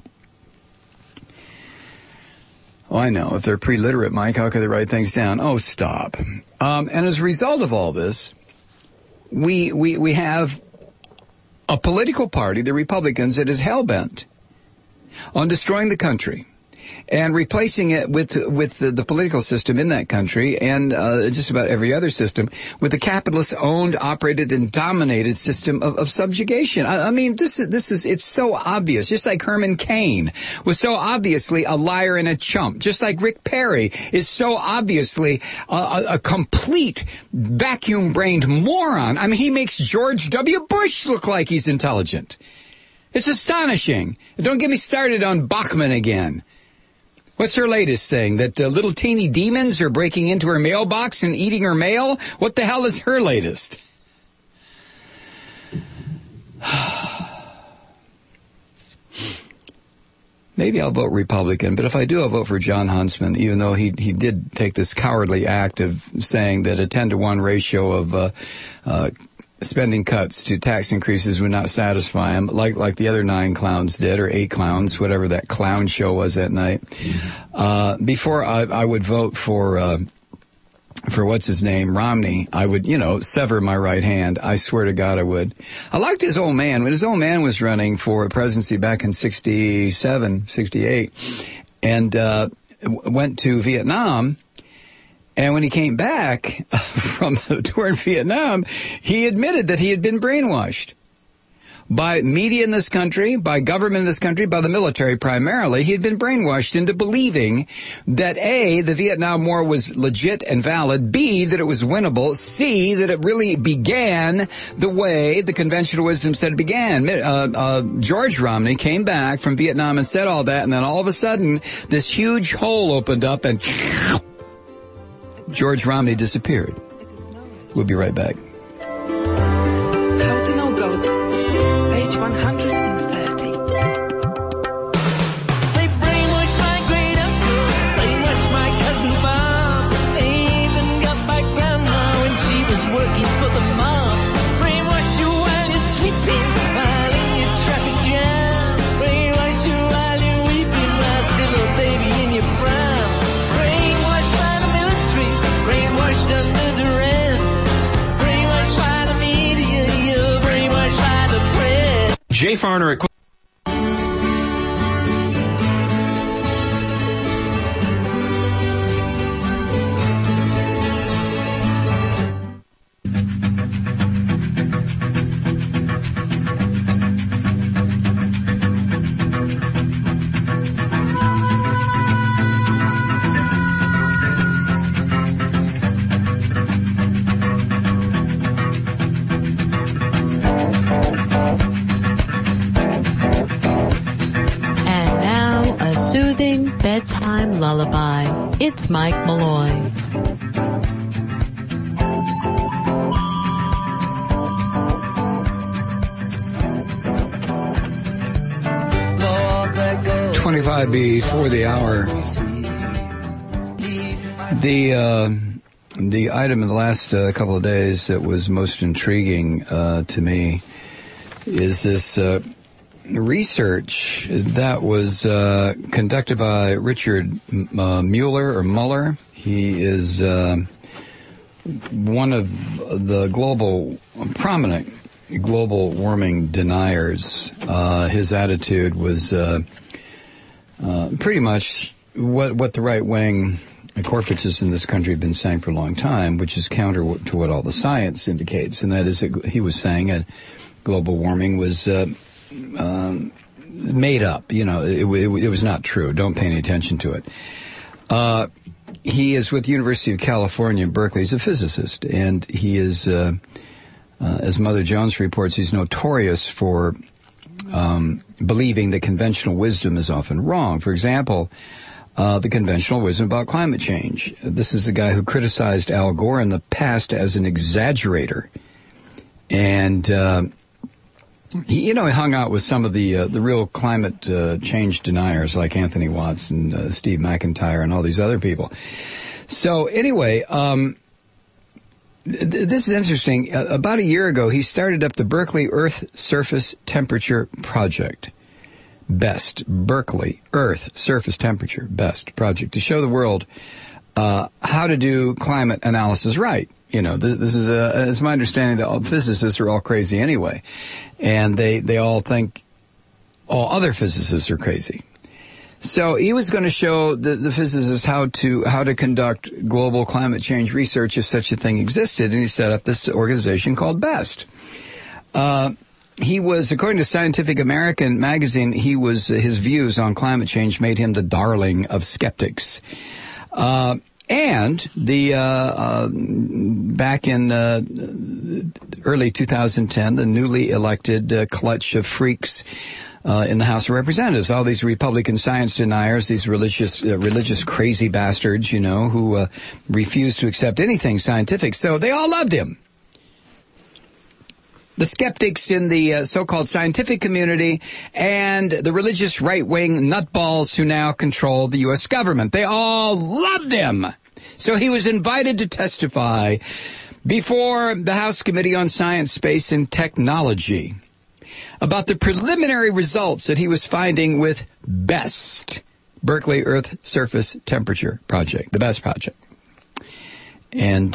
Speaker 1: I know, if they're pre-literate, Mike, how could they write things down? Oh, stop. And as a result of all this, we have a political party, the Republicans, that is hell-bent on destroying the country and replacing it with the political system in that country and just about every other system with a capitalist-owned, operated, and dominated system of subjugation. I mean, it's so obvious. Just like Herman Cain was so obviously a liar and a chump. Just like Rick Perry is so obviously a complete vacuum-brained moron. I mean, he makes George W. Bush look like he's intelligent. It's astonishing. Don't get me started on Bachmann again. What's her latest thing? That little teeny demons are breaking into her mailbox and eating her mail? What the hell is her latest? Maybe I'll vote Republican, but if I do, I'll vote for John Huntsman, even though he did take this cowardly act of saying that a 10-to-1 ratio of spending cuts to tax increases would not satisfy him, like the other 9 clowns did, or 8 clowns, whatever that clown show was that night. Before I would vote for for what's his name, Romney, I would, sever my right hand. I swear to God I would. I liked his old man. When his old man was running for presidency back in 67, 68, and went to Vietnam, and when he came back from the tour in Vietnam, he admitted that he had been brainwashed. By media in this country, by government in this country, by the military primarily, he had been brainwashed into believing that A, the Vietnam War was legit and valid, B, that it was winnable, C, that it really began the way the conventional wisdom said it began. George Romney came back from Vietnam and said all that, and then all of a sudden, this huge hole opened up and George Romney disappeared. We'll be right back.
Speaker 13: How to know God. Page 130.
Speaker 9: They brainwashed my great uncle, brainwashed my cousin Bob. They even got my grandma when she was working for the mob. Brainwash you while you're sleeping, while in your traffic jam. Brainwash you while you're weeping, while still a baby in your prime. Brainwashed by the military, brainwashed under duress. Brainwashed by the media, you're brainwashed by the press.
Speaker 14: Jay Farner at
Speaker 3: Soothing bedtime lullaby. It's Mike Malloy.
Speaker 1: $25 before the hour. The item in the last couple of days that was most intriguing to me is this research that was conducted by Richard Muller. He is one of the prominent global warming deniers. His attitude was pretty much what the right wing corporatists in this country have been saying for a long time, which is counter to what all the science indicates, and that is that he was saying that global warming was made up. It was not true. Don't pay any attention to it. He is with the University of California, Berkeley. He's a physicist, and he is, as Mother Jones reports, he's notorious for believing that conventional wisdom is often wrong. For example, the conventional wisdom about climate change. This is the guy who criticized Al Gore in the past as an exaggerator. And he hung out with some of the real climate change deniers like Anthony Watts and Steve McIntyre and all these other people. So anyway, this is interesting. About a year ago, he started up the Berkeley Earth Surface Temperature Project. BEST, Berkeley Earth Surface Temperature, BEST project, to show the world how to do climate analysis right. This is it's my understanding that all physicists are all crazy anyway, and they all think all other physicists are crazy. So he was going to show the physicists how to conduct global climate change research if such a thing existed, and he set up this organization called BEST. He was, according to Scientific American magazine, his views on climate change made him the darling of skeptics. And back in early 2010, the newly elected clutch of freaks in the House of Representatives, all these Republican science deniers, these religious crazy bastards, who refuse to accept anything scientific. So they all loved him. The skeptics in the so-called scientific community and the religious right-wing nutballs who now control the U.S. government. They all loved him. So he was invited to testify before the House Committee on Science, Space, and Technology about the preliminary results that he was finding with BEST, Berkeley Earth Surface Temperature Project, the BEST project. And,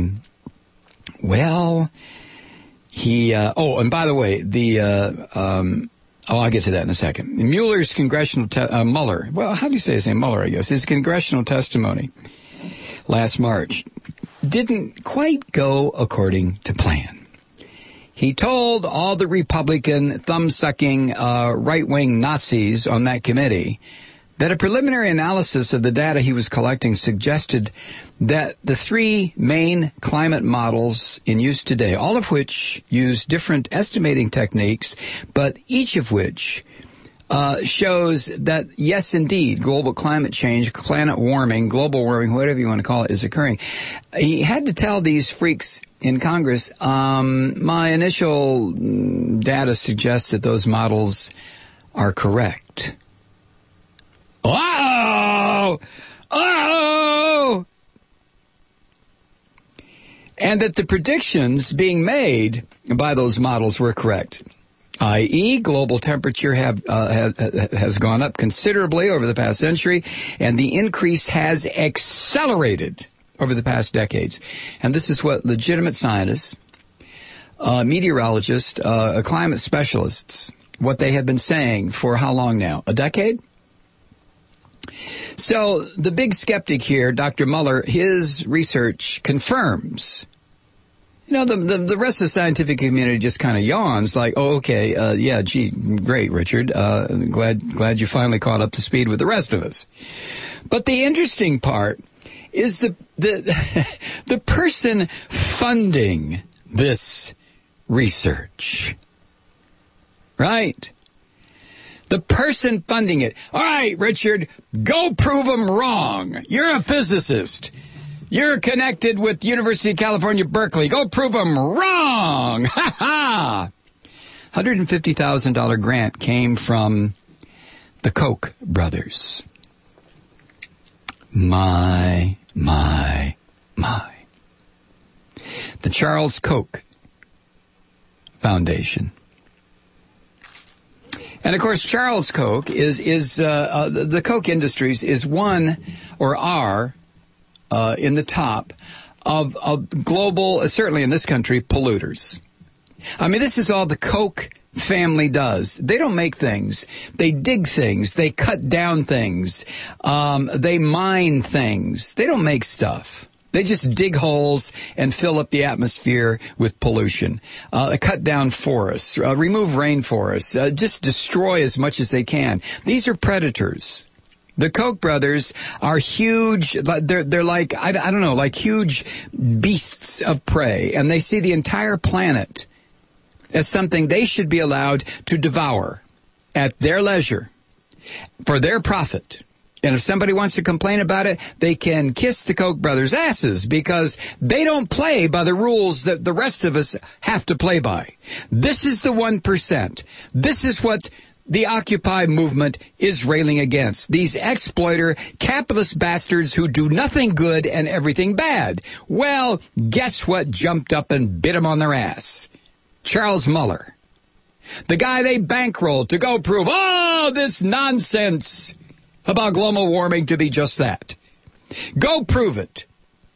Speaker 1: he, and by the way, I'll get to that in a second. Mueller's congressional, Mueller, well, how do you say his name? Mueller, I guess. His congressional testimony last March didn't quite go according to plan. He told all the Republican thumb-sucking right-wing Nazis on that committee that a preliminary analysis of the data he was collecting suggested that the three main climate models in use today, all of which use different estimating techniques, but each of which shows that, yes, indeed, global climate change, planet warming, global warming, whatever you want to call it, is occurring. He had to tell these freaks in Congress, my initial data suggests that those models are correct. Oh! And that the predictions being made by those models were correct, i.e., global temperature has gone up considerably over the past century, and the increase has accelerated over the past decades. And this is what legitimate scientists, meteorologists, climate specialists, what they have been saying for how long now? A decade? So the big skeptic here, Dr. Mueller, his research confirms. You know, the rest of the scientific community just kind of yawns like, oh, okay, great, Richard. Glad you finally caught up to speed with the rest of us. But the interesting part is the person funding this research, right? The person funding it. All right, Richard, go prove them wrong. You're a physicist. You're connected with University of California, Berkeley. Go prove them wrong. Ha ha. $150,000 grant came from the Koch brothers. My. The Charles Koch Foundation. And of course, Charles Koch is the Koch Industries is one, or are, in the top of global, certainly in this country, polluters. I mean, this is all the Koch family does. They don't make things. They dig things. They cut down things. They mine things. They don't make stuff. They just dig holes and fill up the atmosphere with pollution, cut down forests, remove rainforests, just destroy as much as they can. These are predators. The Koch brothers are huge. They're like, I don't know, like huge beasts of prey, and they see the entire planet as something they should be allowed to devour at their leisure for their profit. And if somebody wants to complain about it, they can kiss the Koch brothers' asses because they don't play by the rules that the rest of us have to play by. This is the 1%. This is what the Occupy movement is railing against. These exploiter, capitalist bastards who do nothing good and everything bad. Well, guess what jumped up and bit them on their ass? Charles Mueller. The guy they bankrolled to go prove all this nonsense about global warming to be just that. Go prove it.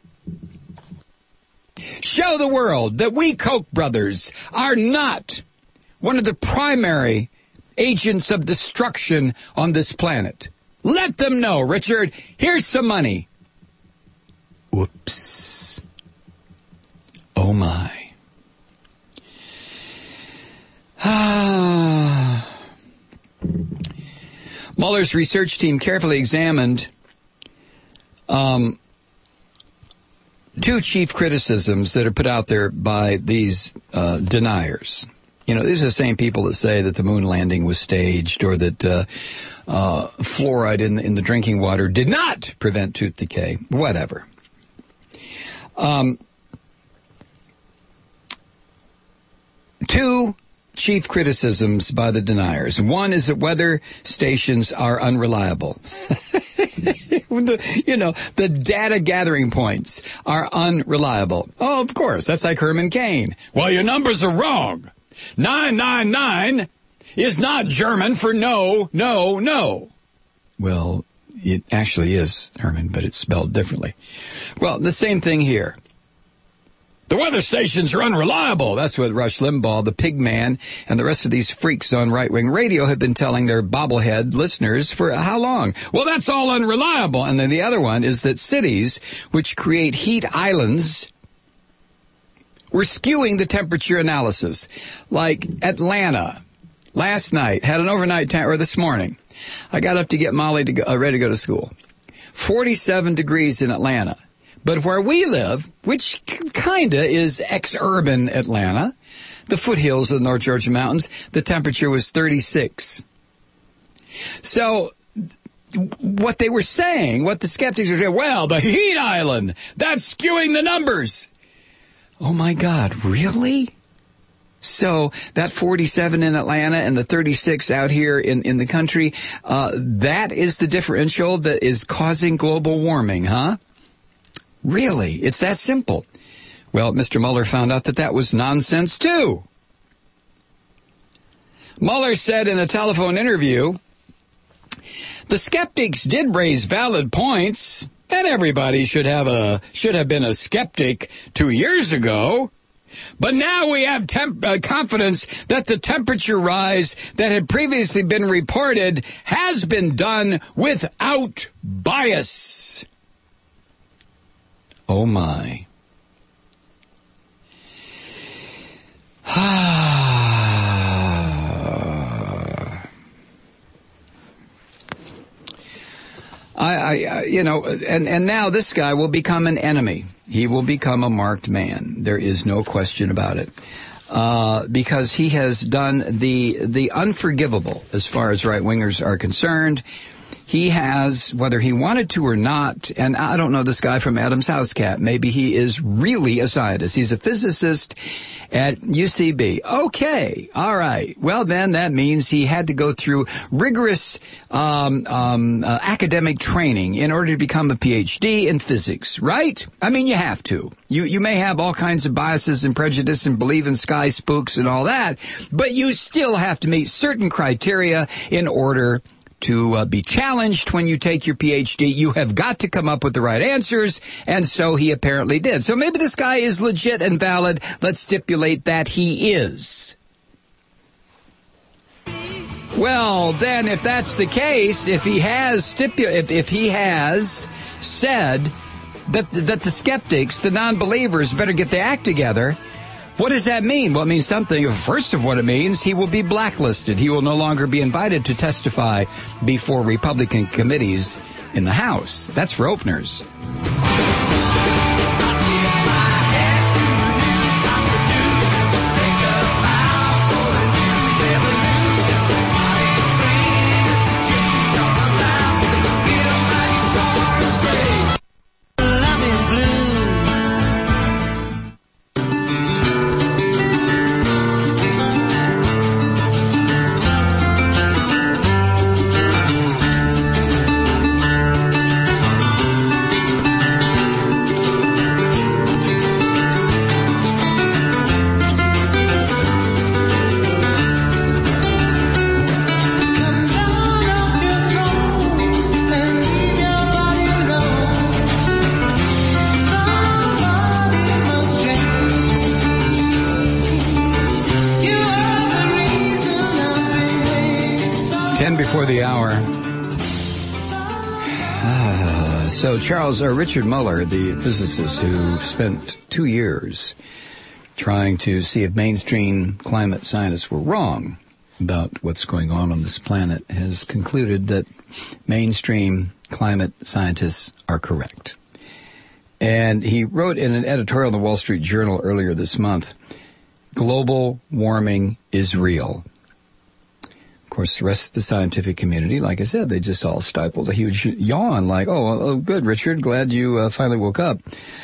Speaker 1: Show the world that we Koch brothers are not one of the primary agents of destruction on this planet. Let them know, Richard. Here's some money. Whoops. Oh, my. Mueller's research team carefully examined two chief criticisms that are put out there by these deniers. You know, these are the same people that say that the moon landing was staged or that fluoride in the drinking water did not prevent tooth decay. Whatever. Two chief criticisms by the deniers. One is that weather stations are unreliable. The data gathering points are unreliable. Oh, of course, that's like Herman Cain. Well, your numbers are wrong. 999 is not German for no, no, no. Well, It actually is, Herman, but it's spelled differently. Well, the same thing here. The weather stations are unreliable. That's what Rush Limbaugh, the pig man, and the rest of these freaks on right-wing radio have been telling their bobblehead listeners for how long? Well, that's all unreliable. And then the other one is that cities which create heat islands were skewing the temperature analysis. Like Atlanta, last night, had an overnight or this morning. I got up to get Molly to go, ready to go to school. 47 degrees in Atlanta. But where we live, which kinda is ex-urban Atlanta, the foothills of the North Georgia mountains, the temperature was 36. So what they were saying, what the skeptics were saying, well, the heat island, that's skewing the numbers. Oh my God, really? So that 47 in Atlanta and the 36 out here in the country, that is the differential that is causing global warming, huh? Really? It's that simple. Well, Mr. Mueller found out that was nonsense, too. Mueller said in a telephone interview, the skeptics did raise valid points, and everybody should have been a skeptic 2 years ago. But now we have confidence that the temperature rise that had previously been reported has been done without bias. Oh, my. And now this guy will become an enemy. He will become a marked man. There is no question about it. Because he has done the unforgivable as far as right-wingers are concerned. He has, whether he wanted to or not, and I don't know this guy from Adam's House Cat. Maybe he is really a scientist. He's a physicist at UCB. Okay, all right. Well, then that means he had to go through rigorous academic training in order to become a PhD in physics, right? I mean, you have to. You may have all kinds of biases and prejudice and believe in sky spooks and all that, but you still have to meet certain criteria in order to be challenged when you take your PhD. You have got to come up with the right answers, and so he apparently did. So maybe this guy is legit and valid. Let's stipulate that he is. Well, then, if that's the case, if he has said that the skeptics, the non-believers, better get their act together, what does that mean? Well, it means something. First of what it means, he will be blacklisted. He will no longer be invited to testify before Republican committees in the House. That's for openers. 10 before the hour. So Richard Mueller, the physicist who spent 2 years trying to see if mainstream climate scientists were wrong about what's going on this planet, has concluded that mainstream climate scientists are correct. And he wrote in an editorial in the Wall Street Journal earlier this month, global warming is real. Of course, the rest of the scientific community, like I said, they just all stifled a huge yawn like, oh, good, Richard, glad you finally woke up.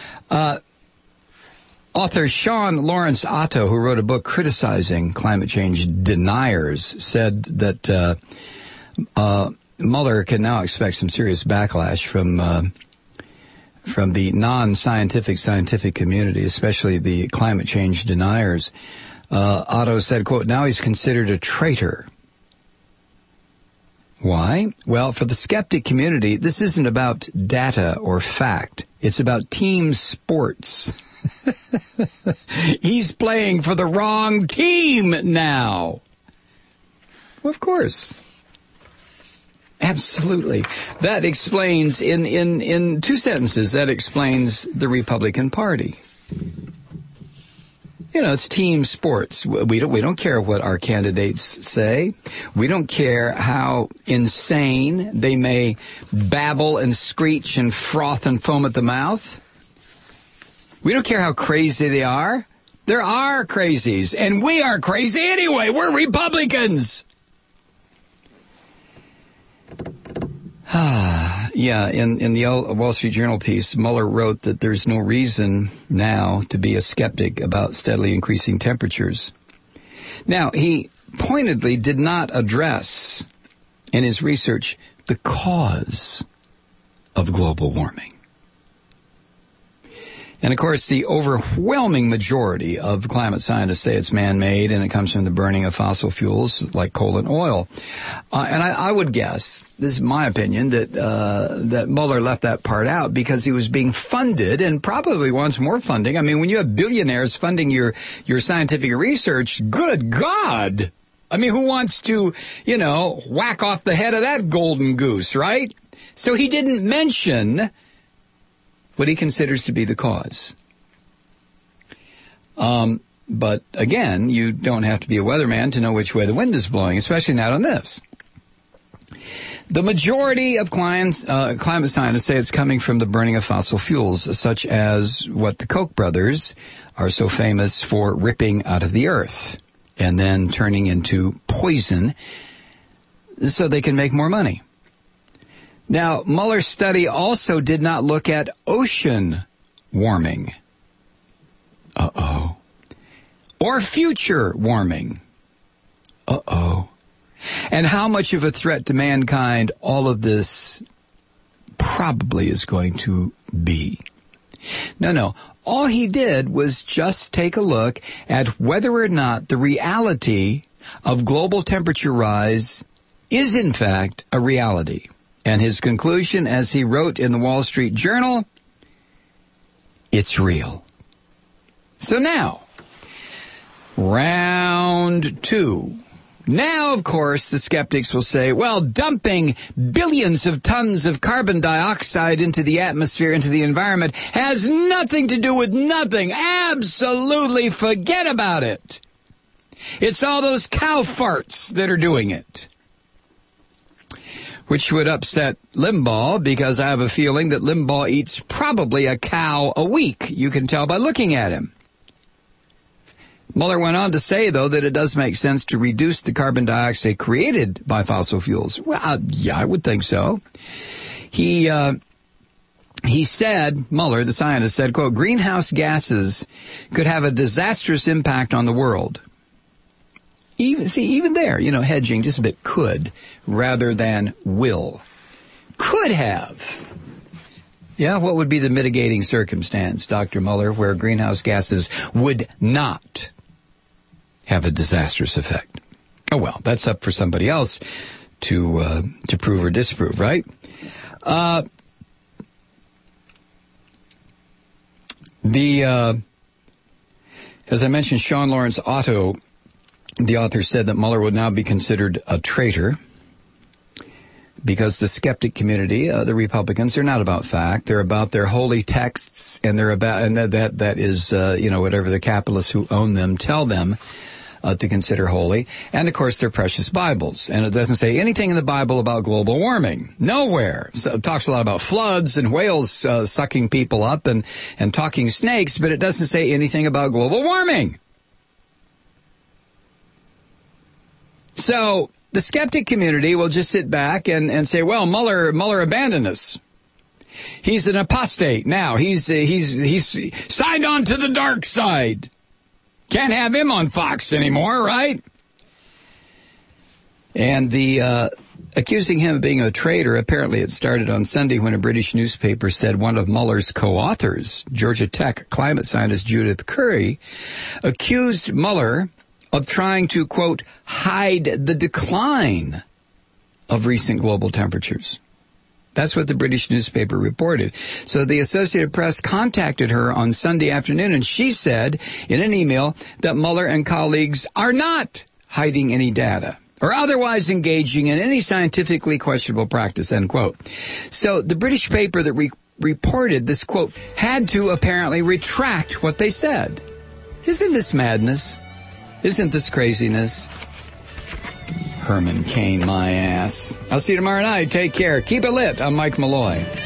Speaker 1: Author Sean Lawrence Otto, who wrote a book criticizing climate change deniers, said that Mueller can now expect some serious backlash from the non-scientific community, especially the climate change deniers. Otto said, quote, now he's considered a traitor. Why? Well, for the skeptic community, this isn't about data or fact. It's about team sports. He's playing for the wrong team now. Well, of course. Absolutely. That explains, in 2 sentences, that explains the Republican Party. You know, it's team sports. We don't care what our candidates say. We don't care how insane they may babble and screech and froth and foam at the mouth. We don't care how crazy they are. There are crazies, and we are crazy anyway. We're Republicans. Yeah, in the Wall Street Journal piece, Mueller wrote that there's no reason now to be a skeptic about steadily increasing temperatures. Now, he pointedly did not address in his research the cause of global warming. And, of course, the overwhelming majority of climate scientists say it's man-made and it comes from the burning of fossil fuels like coal and oil. And I would guess, this is my opinion, that Mueller left that part out because he was being funded and probably wants more funding. I mean, when you have billionaires funding your scientific research, good God! I mean, who wants to, whack off the head of that golden goose, right? So he didn't mention what he considers to be the cause. But again, you don't have to be a weatherman to know which way the wind is blowing, especially not on this. The majority of climate scientists say it's coming from the burning of fossil fuels, such as what the Koch brothers are so famous for ripping out of the earth and then turning into poison so they can make more money. Now, Mueller's study also did not look at ocean warming. Uh-oh. Or future warming. Uh-oh. And how much of a threat to mankind all of this probably is going to be. No. All he did was just take a look at whether or not the reality of global temperature rise is in fact a reality. And his conclusion, as he wrote in the Wall Street Journal, it's real. So now, round 2. Now, of course, the skeptics will say, well, dumping billions of tons of carbon dioxide into the atmosphere, into the environment, has nothing to do with nothing. Absolutely forget about it. It's all those cow farts that are doing it. Which would upset Limbaugh, because I have a feeling that Limbaugh eats probably a cow a week. You can tell by looking at him. Mueller went on to say, though, that it does make sense to reduce the carbon dioxide created by fossil fuels. Well, yeah, I would think so. He said, Mueller, the scientist, said, quote, greenhouse gases could have a disastrous impact on the world. Even there, hedging just a bit could rather than will. Could have. Yeah, what would be the mitigating circumstance, Dr. Mueller, where greenhouse gases would not have a disastrous effect? Oh, well, that's up for somebody else to prove or disprove, right? As I mentioned, Sean Lawrence Otto, the author, said that Mueller would now be considered a traitor because the skeptic community, the Republicans, are not about fact. They're about their holy texts, and they're about, and that is, whatever the capitalists who own them tell them to consider holy. And of course, their precious Bibles. And it doesn't say anything in the Bible about global warming. Nowhere. So it talks a lot about floods and whales sucking people up and talking snakes, but it doesn't say anything about global warming. So the skeptic community will just sit back and say, well, Mueller abandoned us. He's an apostate now. He's signed on to the dark side. Can't have him on Fox anymore, right? And the accusing him of being a traitor, apparently it started on Sunday when a British newspaper said one of Mueller's co-authors, Georgia Tech climate scientist Judith Curry, accused Mueller of trying to, quote, hide the decline of recent global temperatures. That's what the British newspaper reported. So the Associated Press contacted her on Sunday afternoon, and she said in an email that Mueller and colleagues are not hiding any data or otherwise engaging in any scientifically questionable practice, end quote. So the British paper that reported this, quote, had to apparently retract what they said. Isn't this madness? Isn't this craziness? Herman Cain, my ass. I'll see you tomorrow night. Take care. Keep it lit. I'm Mike Malloy.